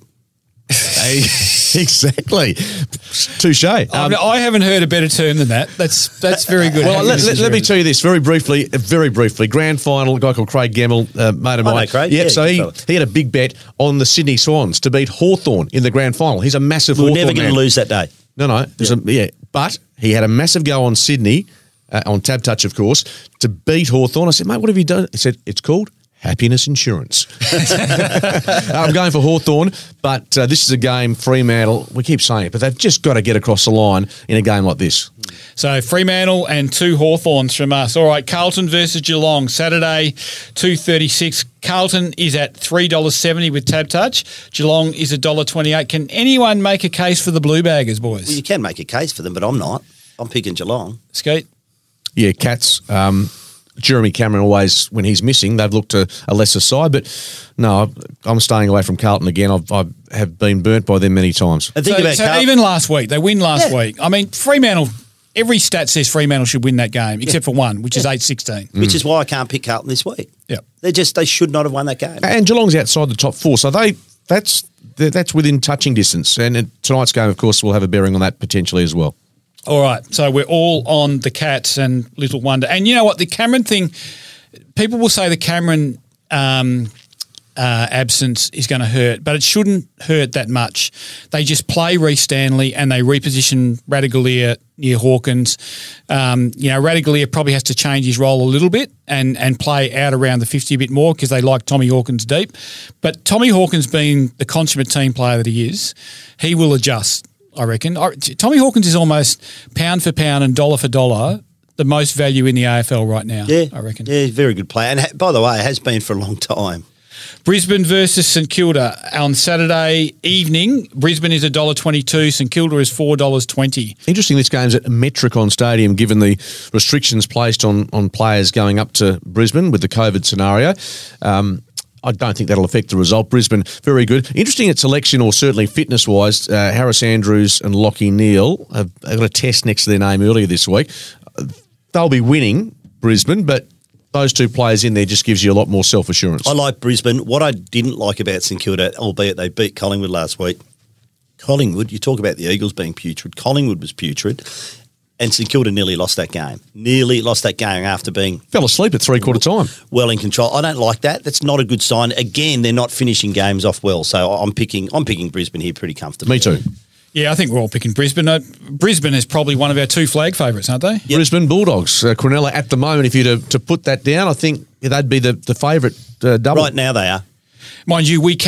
Exactly. Touche. I haven't heard a better term than that. That's very good. Well, let me tell you this very briefly. Grand final, a guy called Craig Gemmell, mate of mine. Craig? Yep, Yeah, so he had a big bet on the Sydney Swans to beat Hawthorn in the grand final. He's a massive We're Hawthorn never going man. to lose that day. No. But he had a massive go on Sydney, on Tab Touch, of course, to beat Hawthorn. I said, mate, what have you done? He said, it's called happiness insurance. I'm going for Hawthorn, but this is a game, Fremantle, we keep saying it, but they've just got to get across the line in a game like this. So Fremantle and 2 Hawthorns from us. All right, Carlton versus Geelong, Saturday, 2:36. Carlton is at $3.70 with Tab Touch. Geelong is $1.28. Can anyone make a case for the Blue Baggers, boys? Well, you can make a case for them, but I'm not. I'm picking Geelong. Skeet? Yeah, Cats. Jeremy Cameron always, when he's missing, they've looked a lesser side. But no, I'm staying away from Carlton again. I have been burnt by them many times. And think about So Carlton. even last week, they win last Yeah. week. I mean, Fremantle, every stat says Fremantle should win that game, except for one, which is 8-16. Which is why I can't pick Carlton this week. Yeah. They should not have won that game. And Geelong's outside the top 4, so that's within touching distance. And tonight's game, of course, will have a bearing on that potentially as well. All right, so we're all on the Cats and little wonder. And you know what, the Cameron thing, people will say the Cameron absence is going to hurt, but it shouldn't hurt that much. They just play Reece Stanley and they reposition Radaglia near Hawkins. Radaglia probably has to change his role a little bit and play out around the 50 a bit more because they like Tommy Hawkins deep. But Tommy Hawkins being the consummate team player that he is, he will adjust, I reckon. Tommy Hawkins is almost pound for pound and dollar for dollar the most value in the AFL right now, I reckon. Yeah, very good player. And by the way, it has been for a long time. Brisbane versus St Kilda on Saturday evening. Brisbane is $1.22. St Kilda is $4.20. Interesting, this game's at Metricon Stadium, given the restrictions placed on players going up to Brisbane with the COVID scenario. I don't think that'll affect the result. Brisbane, very good. Interesting at selection, or certainly fitness-wise, Harris Andrews and Lachie Neale have got a test next to their name earlier this week. They'll be winning Brisbane, but those two players in there just gives you a lot more self-assurance. I like Brisbane. What I didn't like about St Kilda, albeit they beat Collingwood last week, you talk about the Eagles being putrid. Collingwood was putrid, and St Kilda nearly lost that game. Nearly lost that game after being Fell asleep at three-quarter time. well in control. I don't like that. That's not a good sign. Again, they're not finishing games off well, so I'm picking Brisbane here pretty comfortably. Me too. Yeah, I think we're all picking Brisbane. Brisbane is probably one of our 2 flag favourites, aren't they? Yep. Brisbane Bulldogs. Cronulla at the moment, if you to put that down, I think they'd be the favourite double. Right now they are. Mind you, I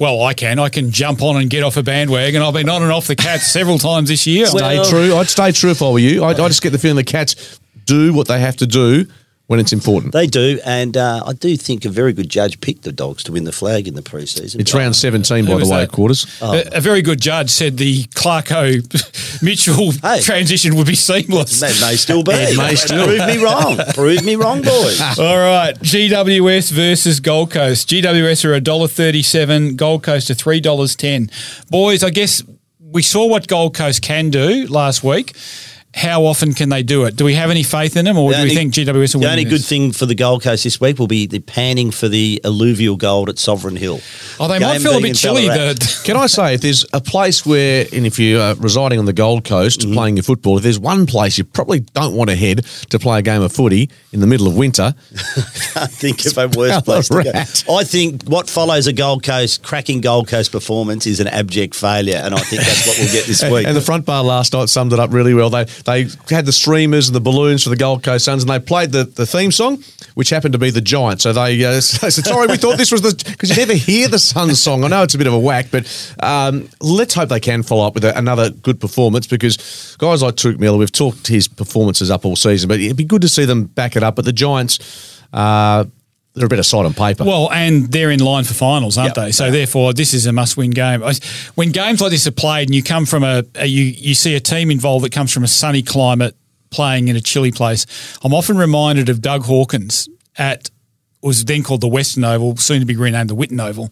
can jump on and get off a bandwagon. I've been on and off the Cats several times this year. Stay true. I'd stay true if I were you. I just get the feeling the Cats do what they have to do when it's important. They do, and I do think a very good judge picked the Dogs to win the flag in the pre-season. It's round 17, by Who the was way, that? quarters. A very good judge said the Clarko-Mitchell transition would be seamless. That may still be. It may still. Prove me wrong. Prove me wrong, boys. All right, GWS versus Gold Coast. GWS are $1.37, Gold Coast are $3.10. Boys, I guess we saw what Gold Coast can do last week. How often can they do it? Do we have any faith in them, or do we think GWS will win The only this? good thing for the Gold Coast this week will be the panning for the alluvial gold at Sovereign Hill. Oh, they might Game feel a being bit in chilly. Ballarat. Can I say, if there's a place where, and if you're residing on the Gold Coast playing your football, if there's one place you probably don't want to head to play a game of footy in the middle of winter, I think of a worse place to Ballarat. go. I think what follows a cracking Gold Coast performance is an abject failure, and I think that's what we'll get this week. and the front bar last night summed it up really well. They had the streamers and the balloons for the Gold Coast Suns, and they played the theme song, which happened to be the Giants. So they said, sorry, we thought this was because you never hear the Suns song. I know it's a bit of a whack, but let's hope they can follow up with another good performance, because guys like Touk Miller, we've talked his performances up all season, but it'd be good to see them back it up. But the Giants, they're a better side on paper. Well, and they're in line for finals, aren't they? So therefore, this is a must-win game. When games like this are played, and you come from you see a team involved that comes from a sunny climate, playing in a chilly place, I'm often reminded of Doug Hawkins at was then called the Western Oval, soon to be renamed the Whitten Oval,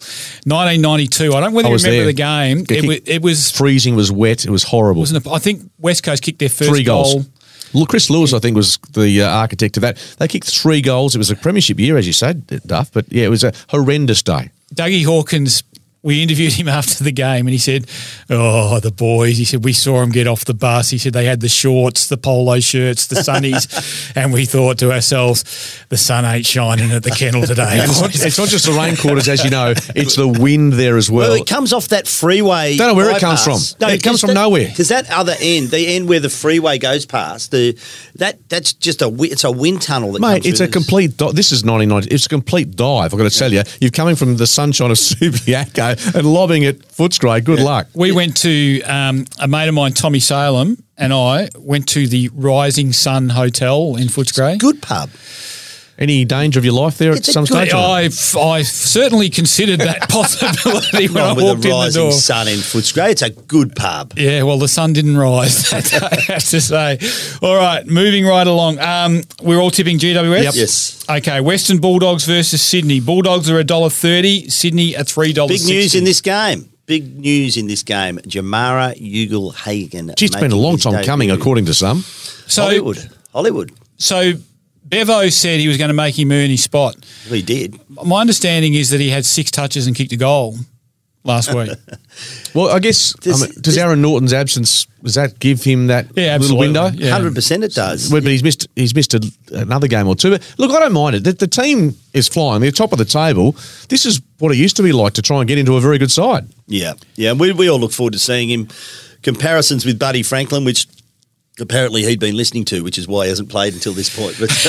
1992. I don't know whether you remember there. the game. It was freezing, was wet, it was horrible. Wasn't it? I think West Coast kicked their first 3 goals. goal. Well, Chris Lewis, I think, was the architect of that. They kicked 3 goals. It was a premiership year, as you said, Duff, but yeah, it was a horrendous day. Dougie Hawkins, we interviewed him after the game and he said, oh, the boys, he said, we saw them get off the bus. He said they had the shorts, the polo shirts, the sunnies, and we thought to ourselves, the sun ain't shining at the kennel today. It's not just the rain quarters, as you know. It's the wind there as well. Well, it comes off that freeway. Don't know where it bypass. comes from. It comes from nowhere. Because that other end, the end where the freeway goes past, that's just it's a wind tunnel. That Mate, comes it's through a complete this is 1990. It's a complete dive, I've got to tell you. You're coming from the sunshine of Subiaco and lobbing it Footscray. Good luck. We went to a mate of mine, Tommy Salem, and I went to the Rising Sun Hotel in Footscray. Good pub. Any danger of your life there It's at a some good- stage? I've certainly considered that possibility when I With walked the in the Rising door. Sun in Footscray. It's a good pub. Yeah, well, the sun didn't rise that day, I have to say. All right, moving right along. We're all tipping GWS? Yep. Yes. Okay, Western Bulldogs versus Sydney. Bulldogs are $1.30, Sydney are $3.60. Big news in this game. Big news in this game. Jamara Ugle-Hagan. Gee, it's been a making long his time coming, debut. according to some. So, Hollywood. So Bevo said he was going to make him earn his spot. Well, he did. My understanding is that he had 6 touches and kicked a goal last week. Well, I guess, does Aaron Norton's absence, does that give him that Yeah, little absolutely. window? Yeah. 100% it does. Well, but he's missed another game or two. But look, I don't mind it. The team is flying. They're top of the table. This is what it used to be like to try and get into a very good side. Yeah. And we all look forward to seeing him. Comparisons with Buddy Franklin, which apparently he'd been listening to, which is why he hasn't played until this point. But,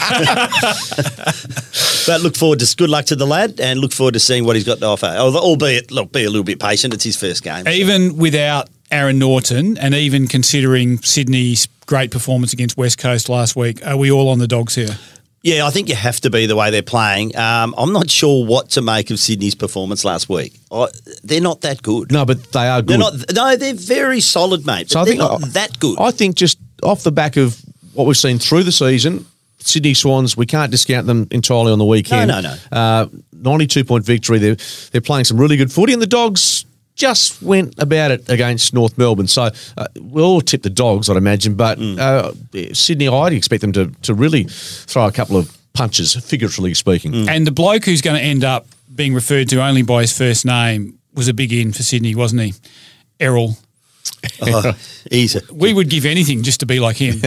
but look forward to good luck to the lad and look forward to seeing what he's got to offer. Albeit, look, be a little bit patient. It's his first game. Even without Aaron Norton and even considering Sydney's great performance against West Coast last week, are we all on the Dogs here? Yeah, I think you have to be the way they're playing. I'm not sure what to make of Sydney's performance last week. They're not that good. No, but they are good. They're very solid, mate. But So I they're think not that good. I think just off the back of what we've seen through the season, Sydney Swans, we can't discount them entirely on the weekend. No. 92-point victory. They're playing some really good footy, and the Dogs just went about it against North Melbourne. So we'll all tip the Dogs, I'd imagine. But Sydney, I'd expect them to really throw a couple of punches, figuratively speaking. And the bloke who's going to end up being referred to only by his first name was a big in for Sydney, wasn't he? Errol. Easy. We would give anything just to be like him.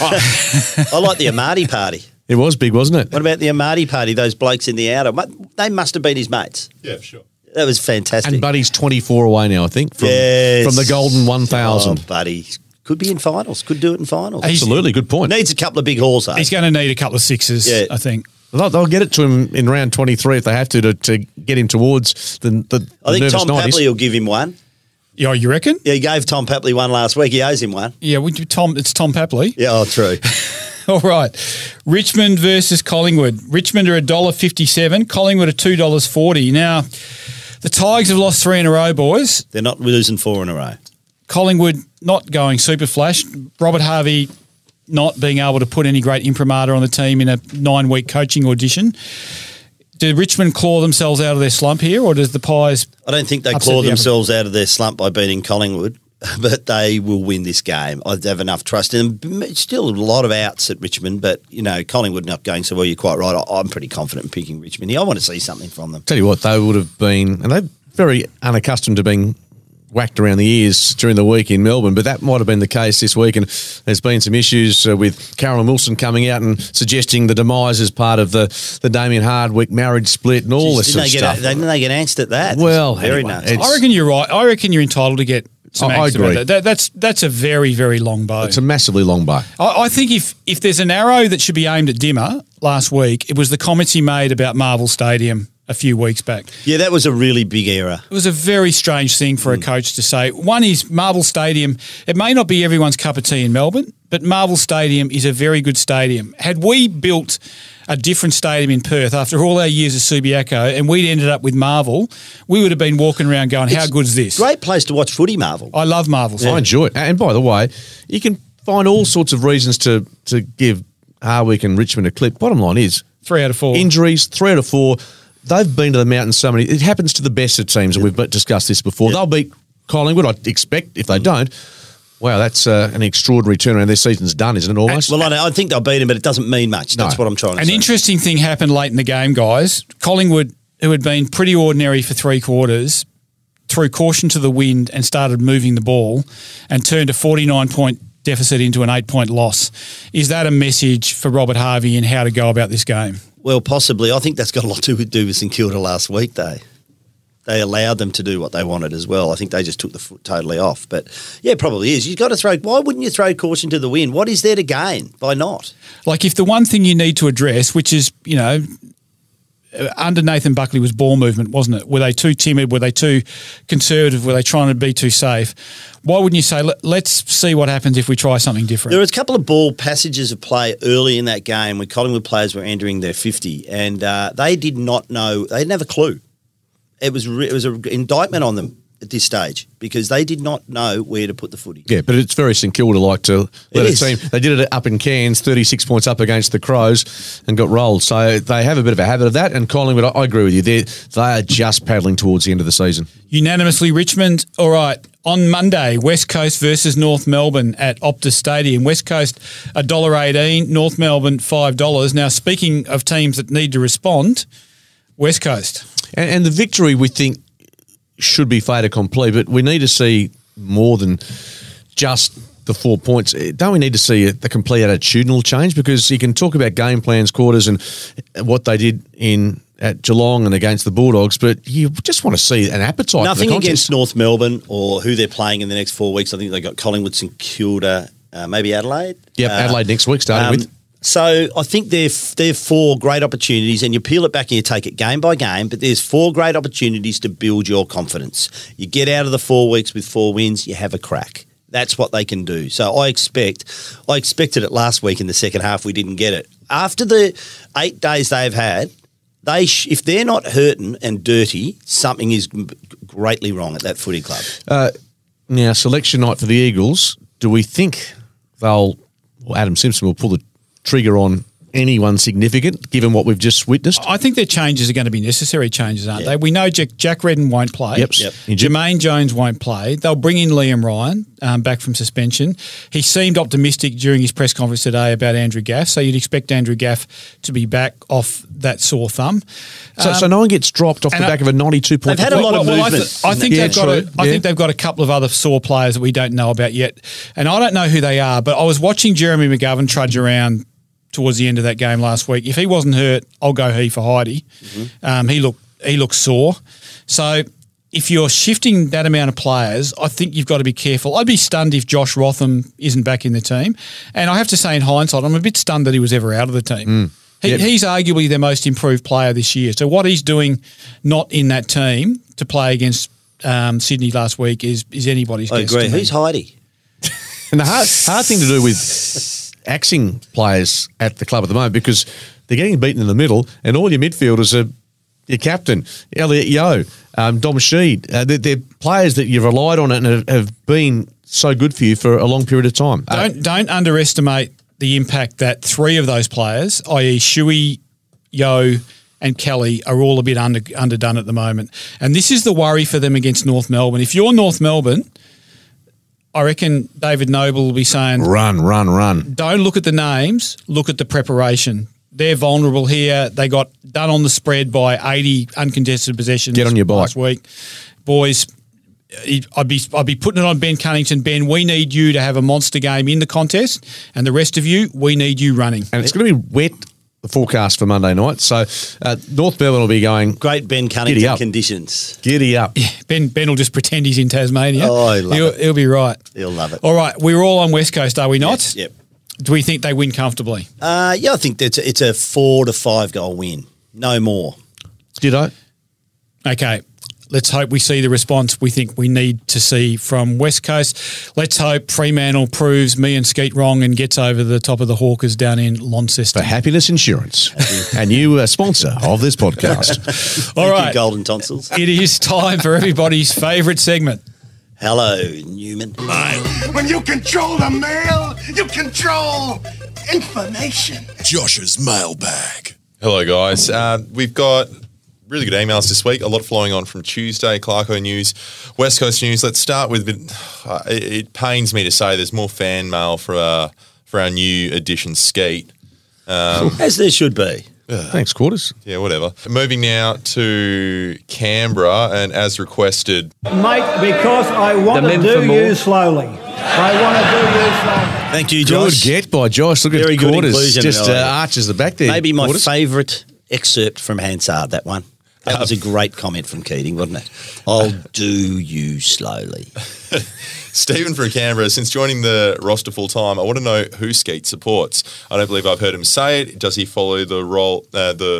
I like the Amati party. It was big, wasn't it? What about the Amati party? Those blokes in the outer. They must have been his mates. Yeah, sure. That was fantastic. And Buddy's 24 away now, I think, from Yes. the Golden 1000. Oh, Buddy. Could be in finals. Could do it in finals. Absolutely, good point. Needs a couple of big hauls, though. He's going to need a couple of sixes, Yeah. I think. They'll get it to him in round 23 if they have to get him towards the I think nervous Tom 90s. Papley will give him one. Yeah, you reckon? Yeah, he gave Tom Papley one last week. He owes him one. Yeah, it's Tom Papley. Yeah, oh, true. All right. Richmond versus Collingwood. Richmond are $1.57. Collingwood are $2.40. Now, the Tigers have lost 3 in a row, boys. They're not losing 4 in a row. Collingwood not going super flash. Robert Harvey not being able to put any great imprimatur on the team in a 9-week coaching audition. Do Richmond claw themselves out of their slump here, or does the Pies... I don't think they Upset claw the themselves out of their slump by beating Collingwood, but they will win this game. I have enough trust in them. Still a lot of outs at Richmond, but, Collingwood not going so well, you're quite right. I'm pretty confident in picking Richmond here. I want to see something from them. Tell you what, they would have been, and they're very unaccustomed to being whacked around the ears during the week in Melbourne, but that might have been the case this week, and there's been some issues with Carolyn Wilson coming out and suggesting the demise as part of the Damien Hardwick marriage split and all this sort of stuff. Didn't they get angst at that? Well, very anyway, nuts. it's- I reckon you're right. I reckon you're entitled to get some I angst agree. about that. That's a very, very long bow. It's a massively long bow. I think if there's an arrow that should be aimed at Dimmer last week, it was the comments he made about Marvel Stadium a few weeks back. Yeah, that was a really big error. It was a very strange thing for a coach to say. One is Marvel Stadium. It may not be everyone's cup of tea in Melbourne, but Marvel Stadium is a very good stadium. Had we built a different stadium in Perth after all our years of Subiaco and we'd ended up with Marvel, we would have been walking around going, how good is this? Great place to watch footy, Marvel. I love Marvel. I enjoy it. And by the way, you can find all sorts of reasons to give Hardwick and Richmond a clip. Bottom line is 3 out of 4. injuries, 3 out of 4. They've been to the mountains so many. It happens to the best of teams, and we've discussed this before. They'll beat Collingwood, I'd expect, if they don't. Wow, that's an extraordinary turnaround. Their season's done, isn't it, almost? Well, I think they'll beat him, but it doesn't mean much. That's what I'm trying to An say. interesting thing happened late in the game, guys. Collingwood, who had been pretty ordinary for 3 quarters, threw caution to the wind and started moving the ball and turned a 49-point deficit into an 8-point loss. Is that a message for Robert Harvey in how to go about this game? Well, possibly. I think that's got a lot to do with St Kilda last week, though. They allowed them to do what they wanted as well. I think they just took the foot totally off. But, yeah, it probably is. You've got to throw – why wouldn't you throw caution to the wind? What is there to gain by not? Like if the one thing you need to address, which is, under Nathan Buckley was ball movement, wasn't it? Were they too timid? Were they too conservative? Were they trying to be too safe? Why wouldn't you say, let's see what happens if we try something different? There was a couple of ball passages of play early in that game when Collingwood players were entering their 50, and they did not know. They didn't have a clue. It was an indictment on them at this stage because they did not know where to put the footy. Yeah, but it's very St Kilda like to let It a is. team. They did it up in Cairns, 36 points up against the Crows and got rolled. So they have a bit of a habit of that. And Collingwood, I agree with you. They are just paddling towards the end of the season. Unanimously, Richmond. All right. On Monday, West Coast versus North Melbourne at Optus Stadium. West Coast $1.18, North Melbourne $5. Now, speaking of teams that need to respond, West Coast. And the victory, we think, should be fait accompli, but we need to see more than just the 4 points. Don't we need to see a complete attitudinal change? Because you can talk about game plans, quarters, and what they did at Geelong and against the Bulldogs, but you just want to see an appetite. Nothing for the against contest. North Melbourne or who they're playing in the next 4 weeks. I think they got Collingwood, St Kilda, maybe Adelaide. Yep, Adelaide next week, starting with. So I think they're 4 great opportunities, and you peel it back and you take it game by game, but there's 4 great opportunities to build your confidence. You get out of the 4 weeks with 4 wins, you have a crack. That's what they can do. So I expected it last week in the second half. We didn't get it. After the 8 days they've had, if they're not hurting and dirty, something is greatly wrong at that footy club. Now, selection night for the Eagles, do we think Adam Simpson will pull the trigger on anyone significant, given what we've just witnessed? I think their changes are going to be necessary changes, aren't they? We know Jack Redden won't play. Yep. Jermaine Jones won't play. They'll bring in Liam Ryan back from suspension. He seemed optimistic during his press conference today about Andrew Gaff, so you'd expect Andrew Gaff to be back off that sore thumb. So no one gets dropped off the back of a 92-point. They've had a lot of movement. I think Yeah, they've got a couple of other sore players that we don't know about yet, and I don't know who they are. But I was watching Jeremy McGovern trudge around towards the end of that game last week. If he wasn't hurt, I'll go he for Heidi. He looked sore. So if you're shifting that amount of players, I think you've got to be careful. I'd be stunned if Josh Rotham isn't back in the team. And I have to say in hindsight, I'm a bit stunned that he was ever out of the team. He's arguably their most improved player this year. So what he's doing not in that team to play against Sydney last week is anybody's guess. I agree. to me. Who's Heidi? And the hard thing to do with axing players at the club at the moment, because they're getting beaten in the middle and all your midfielders are your captain, Elliot Yeo, Dom Sheed. They're players that you've relied on and have been so good for you for a long period of time. Don't underestimate the impact that 3 of those players, i.e. Shuey, Yeo and Kelly, are all a bit underdone at the moment. And this is the worry for them against North Melbourne. If you're North Melbourne, I reckon David Noble will be saying, Run. don't look at the names, look at the preparation. They're vulnerable here. They got done on the spread by 80 uncontested possessions. Get on your bike. Last week. Boys, I'd be putting it on Ben Cunnington. Ben, we need you to have a monster game in the contest, and the rest of you, we need you running. And it's going to be wet, the forecast for Monday night. So North Melbourne will be going, Great Ben Giddy Cunnington up. conditions. giddy up. Ben will just pretend he's in Tasmania. Oh, I love He'll be right. He'll love it. All right, we're all on West Coast, are we not? Yep. Do we think they win comfortably? I think it's a 4 to 5 goal win. No more. Did I? Okay. Let's hope we see the response we think we need to see from West Coast. Let's hope Fremantle proves me and Skeet wrong and gets over the top of the Hawkers down in Launceston. For Happiness Insurance, and you sponsor of this podcast. All Thank you, right. Golden Tonsils. It is time for everybody's favourite segment. Hello, Newman. When you control the mail, you control information. Josh's mailbag. Hello, guys. We've got really good emails this week. A lot flowing on from Tuesday, Clarko News, West Coast News. Let's start with, it pains me to say there's more fan mail for our new edition Skeet. As there should be. Thanks, Quarters. Yeah, whatever. Moving now to Canberra, and as requested, Mate, because I want to do you slowly. I want to do you slowly. Thank you, Good Josh. get by Josh. Look Very at good Quarters. inclusion, Just I like it. arches the back there. Maybe my Quarters. favourite excerpt from Hansard, that one. That was a great comment from Keating, wasn't it? I'll do you slowly. Stephen from Canberra, since joining the roster full time, I want to know who Skeet supports. I don't believe I've heard him say it. Does he follow the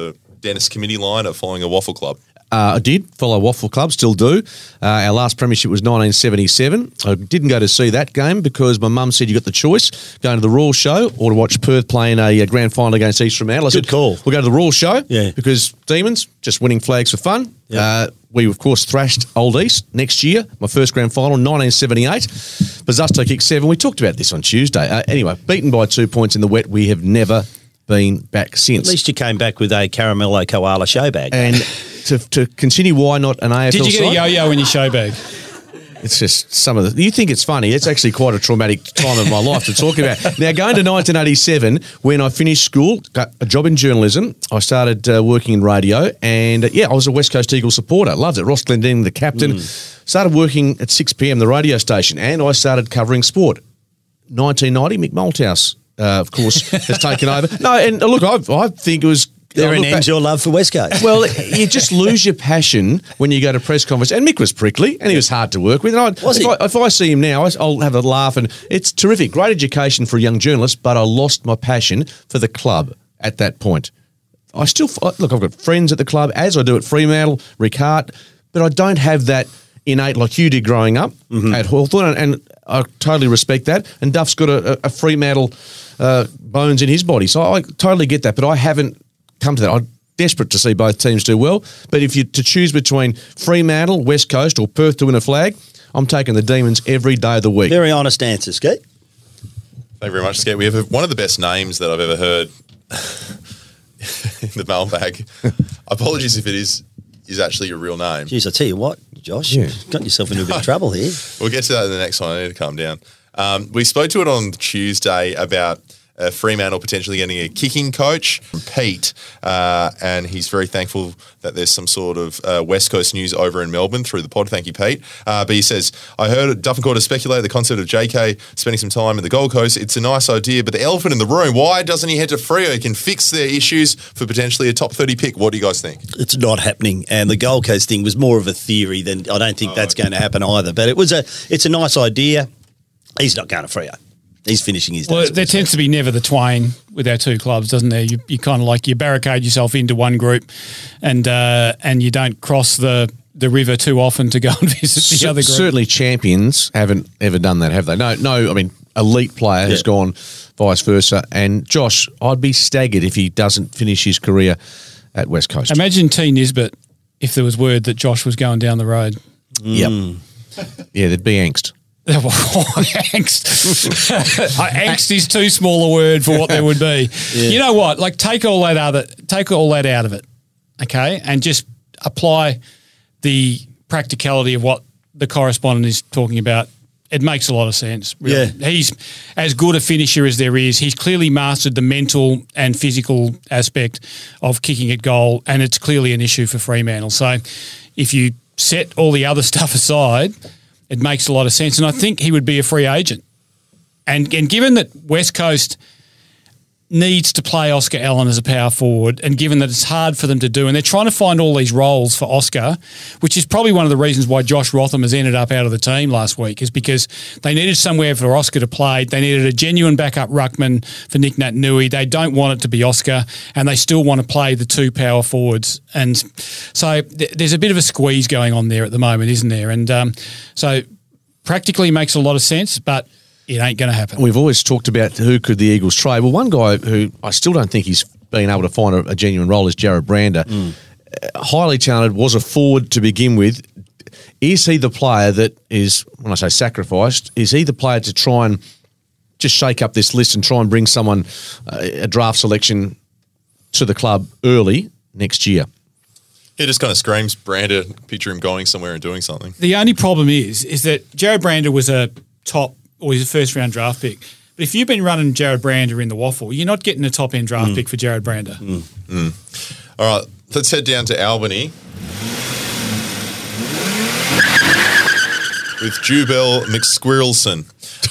Dennis committee line of following a waffle club? I did follow Waffle Club, still do. Our last premiership was 1977. I didn't go to see that game because my mum said you got the choice, going to the Royal Show or to watch Perth playing a grand final against East Fremantle. I said, call. We'll go to the Royal Show Yeah. because Demons, just winning flags for fun. Yeah. We, of course, thrashed Old East next year, my first grand final, 1978. Bazusto kicked 7. We talked about this on Tuesday. Anyway, beaten by 2 points in the wet. We have never been back since. At least you came back with a Caramello Koala show bag. And to continue, why not an AFL Did you get a side? yo-yo in your show bag? It's just some of the... You think it's funny. It's actually quite a traumatic time of my life to talk about. Now, going to 1987, when I finished school, got a job in journalism, I started working in radio, and, I was a West Coast Eagles supporter. Loved it. Ross Glendinning, the captain. Started working at 6 p.m, the radio station, and I started covering sport. 1990, Mick Malthouse, of course, has taken over. No, and look, I think it was... Therein ends your love for West Coast. Well, you just lose your passion when you go to press conference. And Mick was prickly, and he was hard to work with. And if I see him now, I'll have a laugh, and it's terrific. Great education for a young journalist, but I lost my passion for the club at that point. I've got friends at the club, as I do at Fremantle, Rick Hart, but I don't have that innate like you did growing up at Hawthorn, and I totally respect that. And Duff's got a Fremantle bones in his body, so I totally get that, but I haven't come to that. I'm desperate to see both teams do well, but if you to choose between Fremantle, West Coast or Perth to win a flag, I'm taking the Demons every day of the week. Very honest answer, Skeet. Thank you very much, Skeet. We have one of the best names that I've ever heard in the mailbag. Apologies if it is actually your real name. Jeez, I tell you what, Josh, you've got yourself into a bit of trouble here. We'll get to that in the next one. I need to calm down. We spoke to it on Tuesday about Fremantle potentially getting a kicking coach, Pete, and he's very thankful that there's some sort of West Coast news over in Melbourne through the pod. Thank you, Pete. But he says, I heard Duff and Quarter speculate the concept of JK spending some time at the Gold Coast. It's a nice idea, but the elephant in the room, why doesn't he head to Freo? He can fix their issues for potentially a top 30 pick. What do you guys think? It's not happening, and the Gold Coast thing was more of a theory than I don't think that's going to happen either. But it's a nice idea. He's not going to Freo. He's finishing his days. Well, there tends to be never the twain with our two clubs, doesn't there? You kind of like you barricade yourself into one group, and you don't cross the river too often to go and visit the other group. Certainly, champions haven't ever done that, have they? No. I mean, elite player has gone vice versa. And Josh, I'd be staggered if he doesn't finish his career at West Coast. Imagine T. Nisbet if there was word that Josh was going down the road. Yep. Yeah, there'd be angst. Angst. Angst is too small a word for what there would be. Yeah. You know what? Like take all that out of it, okay, and just apply the practicality of what the correspondent is talking about. It makes a lot of sense. Really. Yeah. He's as good a finisher as there is. He's clearly mastered the mental and physical aspect of kicking at goal, and it's clearly an issue for Fremantle. So if you set all the other stuff aside, it makes a lot of sense, and I think he would be a free agent. And given that West Coast needs to play Oscar Allen as a power forward, and given that it's hard for them to do, and they're trying to find all these roles for Oscar, which is probably one of the reasons why Josh Rotham has ended up out of the team last week, is because they needed somewhere for Oscar to play. They needed a genuine backup ruckman for Nick Naitanui. They don't want it to be Oscar, and they still want to play the two power forwards. And so there's a bit of a squeeze going on there at the moment, isn't there? And so practically makes a lot of sense, but it ain't going to happen. We've always talked about who could the Eagles trade. Well, one guy who I still don't think he's been able to find a genuine role is Jared Brander. Highly talented, was a forward to begin with. Is he the player that is, when I say sacrificed, is he the player to try and just shake up this list and try and bring someone, a draft selection to the club early next year? It just kind of screams Brander, picture him going somewhere and doing something. The only problem is that Jared Brander was a he's a first-round draft pick. But if you've been running Jared Brander in the waffle, you're not getting a top-end draft pick for Jared Brander. All right, let's head down to Albany with Jubel McSquirrelson.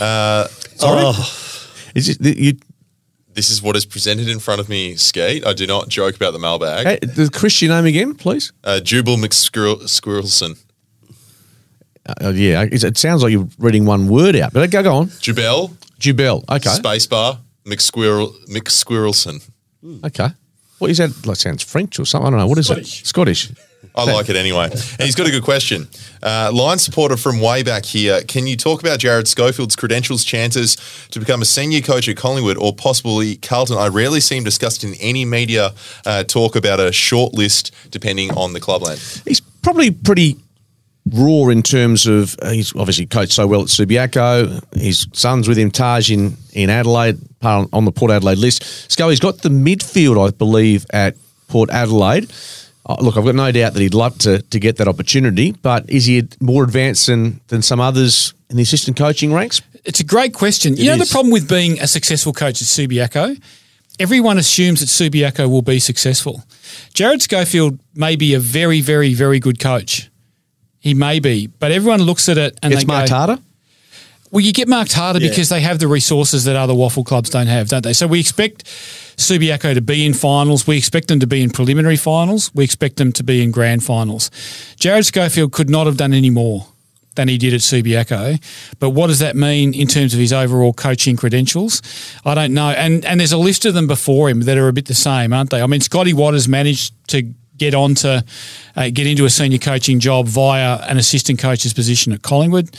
This is what is presented in front of me, Skate. I do not joke about the mailbag. Hey, the Christian name again, please? Jubel McSquirrelson. Yeah, it sounds like you're reading one word out, but go on. Jubel, okay. Spacebar, McSquirrelson. Okay. What is that? That sounds French or something. I don't know. What is it? Scottish. I like it anyway. And he's got a good question. Line supporter from way back here. Can you talk about Jared Schofield's credentials, chances to become a senior coach at Collingwood or possibly Carlton? I rarely see him discussed in any media talk about a short list depending on the clubland. He's probably pretty raw in terms of he's obviously coached so well at Subiaco. His son's with him, Taj, in Adelaide, on the Port Adelaide list. Scully's got the midfield, I believe, at Port Adelaide. Look, I've got no doubt that he'd love to get that opportunity, but is he more advanced than some others in the assistant coaching ranks? It's a great question. You know the problem with being a successful coach at Subiaco? Everyone assumes that Subiaco will be successful. Jared Schofield may be a very, very, very good coach. He may be, but everyone looks at it and it's marked harder? Well, you get marked harder because they have the resources that other waffle clubs don't have, don't they? So we expect Subiaco to be in finals. We expect them to be in preliminary finals. We expect them to be in grand finals. Jared Schofield could not have done any more than he did at Subiaco. But what does that mean in terms of his overall coaching credentials? I don't know. And there's a list of them before him that are a bit the same, aren't they? I mean, Scotty Watt has managed to get into a senior coaching job via an assistant coach's position at Collingwood,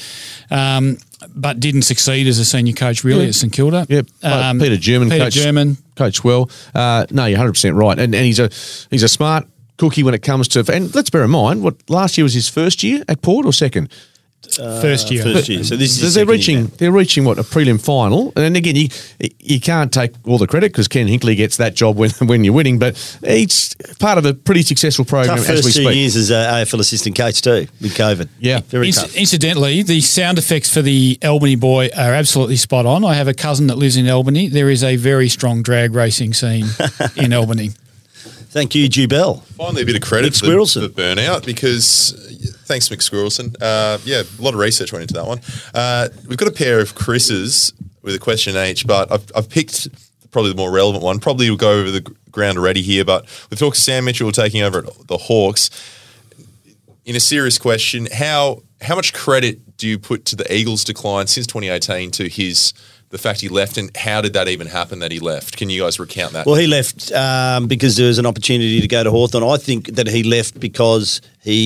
but didn't succeed as a senior coach really at St Kilda. Yep. Peter German coached well. No, you're 100% right. And he's a smart cookie when it comes to, and let's bear in mind, what last year was his first year at Port or second? First year. So this is they're reaching what, a prelim final, and again you can't take all the credit because Ken Hinkley gets that job when you're winning, but it's part of a pretty successful program tough as we speak. First 2 years as AFL assistant coach too with COVID. Yeah, very tough. Incidentally, the sound effects for the Albany boy are absolutely spot on. I have a cousin that lives in Albany. There is a very strong drag racing scene in Albany. Thank you, Jubel. Finally, a bit of credit for burnout because thanks, Mick Squirrelson. A lot of research went into that one. We've got a pair of Chris's with a question each, but I've picked probably the more relevant one. Probably we'll go over the ground already here, but we've talked to Sam Mitchell taking over at the Hawks. In a serious question, how much credit do you put to the Eagles' decline since 2018 to the fact he left, and how did that even happen that he left? Can you guys recount that? Well, he left because there was an opportunity to go to Hawthorn. I think that he left because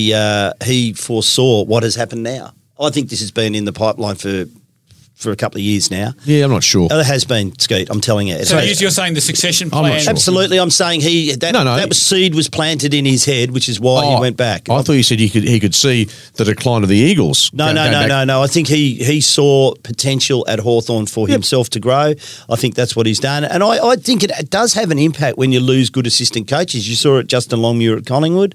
he foresaw what has happened now. I think this has been in the pipeline for a couple of years now. Yeah, I'm not sure. Oh, it has been, Skeet, I'm telling you. So you're saying the succession plan? I'm not sure. Absolutely, I'm saying that seed was planted in his head, which is why he went back. I thought you said he could see the decline of the Eagles. No. I think he saw potential at Hawthorn for himself to grow. I think that's what he's done. And I think it does have an impact when you lose good assistant coaches. You saw it Justin Longmuir at Collingwood.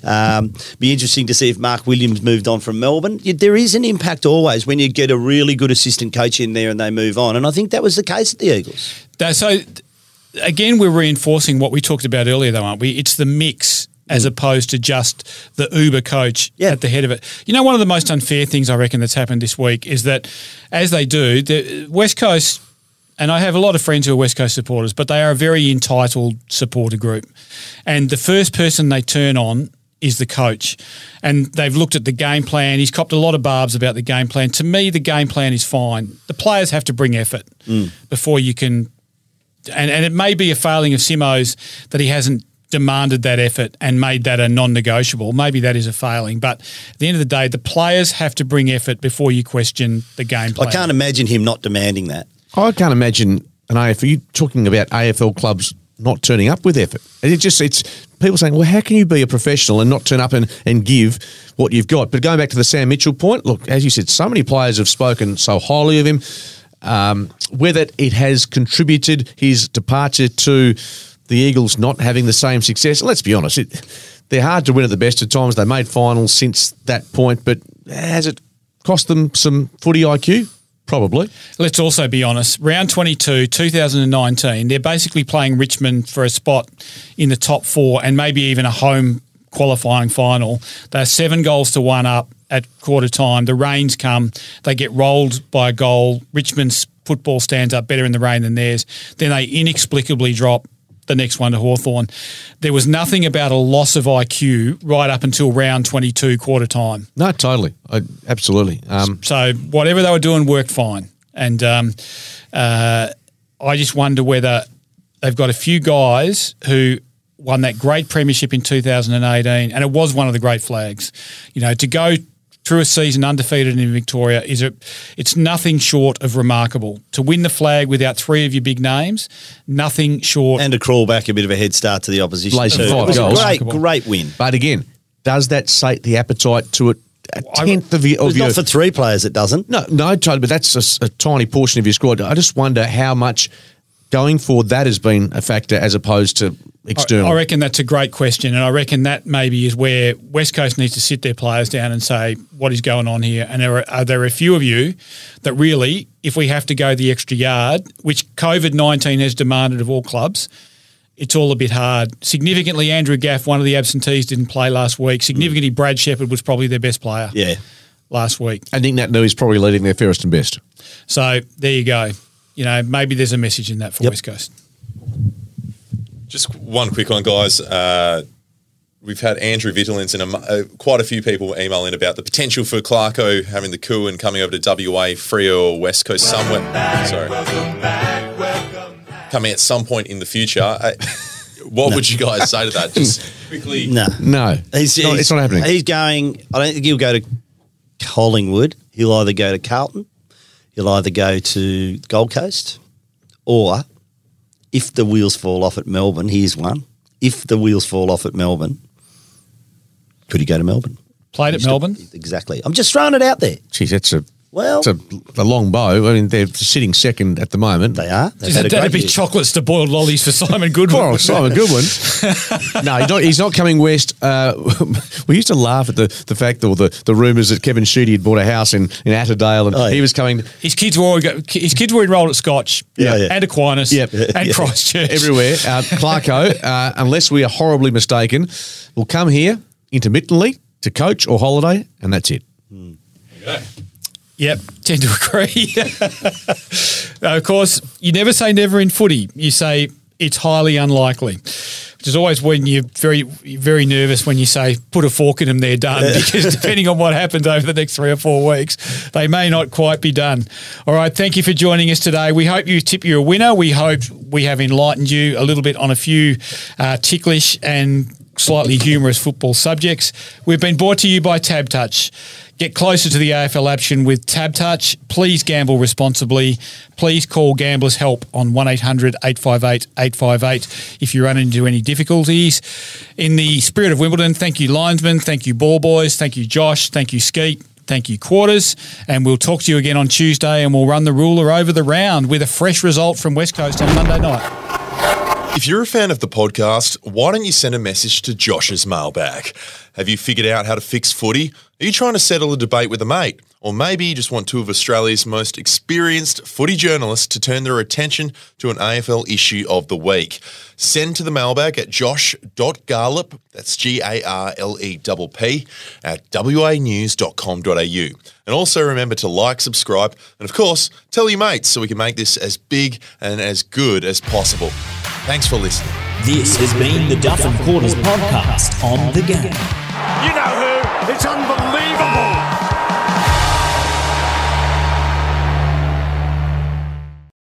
Be interesting to see if Mark Williams moved on from Melbourne. There is an impact always when you get a really good assistant coach in there and they move on. And I think that was the case at the Eagles. So, again, we're reinforcing what we talked about earlier, though, aren't we? It's the mix as opposed to just the Uber coach at the head of it. You know, one of the most unfair things I reckon that's happened this week is that, as they do, the West Coast, and I have a lot of friends who are West Coast supporters, but they are a very entitled supporter group. And the first person they turn on is the coach. And they've looked at the game plan. He's copped a lot of barbs about the game plan. To me, the game plan is fine. The players have to bring effort before you can... And it may be a failing of Simo's that he hasn't demanded that effort and made that a non-negotiable. Maybe that is a failing. But at the end of the day, the players have to bring effort before you question the game plan. I can't imagine him not demanding that. I can't imagine an AFL... You talking about AFL clubs not turning up with effort. It's people saying, well, how can you be a professional and not turn up and give what you've got? But going back to the Sam Mitchell point, look, as you said, so many players have spoken so highly of him. Whether it has contributed his departure to the Eagles not having the same success, let's be honest, they're hard to win at the best of times. They made finals since that point, but has it cost them some footy IQ? Probably. Let's also be honest. Round 22, 2019, they're basically playing Richmond for a spot in the top 4 and maybe even a home qualifying final. They're 7 goals to 1 up at quarter time. The rains come. They get rolled by a goal. Richmond's football stands up better in the rain than theirs. Then they inexplicably drop the next one to Hawthorn. There was nothing about a loss of IQ right up until round 22 quarter time. No, totally. Absolutely. So whatever they were doing worked fine. And I just wonder whether they've got a few guys who won that great premiership in 2018, and it was one of the great flags. You know, to go through a season undefeated in Victoria it's nothing short of remarkable. To win the flag without three of your big names, nothing short. And to crawl back a bit of a head start to the opposition. Blazing too. 5 It was goals. a great win. But again, does that sate the appetite to it? A tenth of your... It's not for three players, it doesn't. No, totally, but that's a tiny portion of your squad. I just wonder how much going forward that has been a factor as opposed to external. I reckon that's a great question, and I reckon that maybe is where West Coast needs to sit their players down and say, what is going on here? And there are a few of you that really, if we have to go the extra yard, which COVID-19 has demanded of all clubs, it's all a bit hard. Significantly, Andrew Gaff, one of the absentees, didn't play last week. Significantly, Brad Shepherd was probably their best player last week. I think Nat Nui is probably leading their fairest and best. So there you go. You know, maybe there's a message in that for West Coast. Just one quick one, guys. We've had Andrew Vitalins and quite a few people email in about the potential for Clarko having the coup and coming over to WA, Freo or West Coast somewhere. Coming at some point in the future. What would you guys say to that? Just quickly. No. It's not happening. He's going, I don't think he'll go to Collingwood. He'll either go to Carlton, he'll either go to Gold Coast, or if the wheels fall off at Melbourne, here's one. If the wheels fall off at Melbourne, could he go to Melbourne? Played at Melbourne? Exactly. I'm just throwing it out there. Geez, that's a long bow. I mean, they're sitting second at the moment. They are. That'd be chocolates to boiled lollies for Simon Goodwin. Oh, Simon Goodwin. No, he's not coming west. We used to laugh at the fact or the rumours that Kevin Sheedy had bought a house in Atterdale and he was coming. His kids were enrolled at Scotch and Aquinas and Christchurch. Everywhere. Clarko, unless we are horribly mistaken, will come here intermittently to coach or holiday, and that's it. Yep, tend to agree. Of course, you never say never in footy. You say it's highly unlikely, which is always when you're very, very nervous when you say put a fork in them, they're done, because depending on what happens over the next 3 or 4 weeks, they may not quite be done. All right, thank you for joining us today. We hope you tip you're a winner. We hope we have enlightened you a little bit on a few ticklish and slightly humorous football subjects. We've been brought to you by Tab Touch. Get closer to the AFL action with Tab Touch. Please gamble responsibly. Please call Gamblers Help on 1-800-858-858 if you run into any difficulties. In the spirit of Wimbledon, thank you linesmen, thank you ball boys, thank you Josh, thank you Skeet, thank you Quarters, and we'll talk to you again on Tuesday and we'll run the ruler over the round with a fresh result from West Coast on Monday night. If you're a fan of the podcast, why don't you send a message to Josh's mailbag? Have you figured out how to fix footy? Are you trying to settle a debate with a mate? Or maybe you just want two of Australia's most experienced footy journalists to turn their attention to an AFL issue of the week. Send to the mailbag at josh.garlep, that's Garlepp, at wanews.com.au. And also remember to like, subscribe, and of course, tell your mates so we can make this as big and as good as possible. Thanks for listening. This has been the Duff and Quarters podcast on The Game. You know who? It's unbelievable.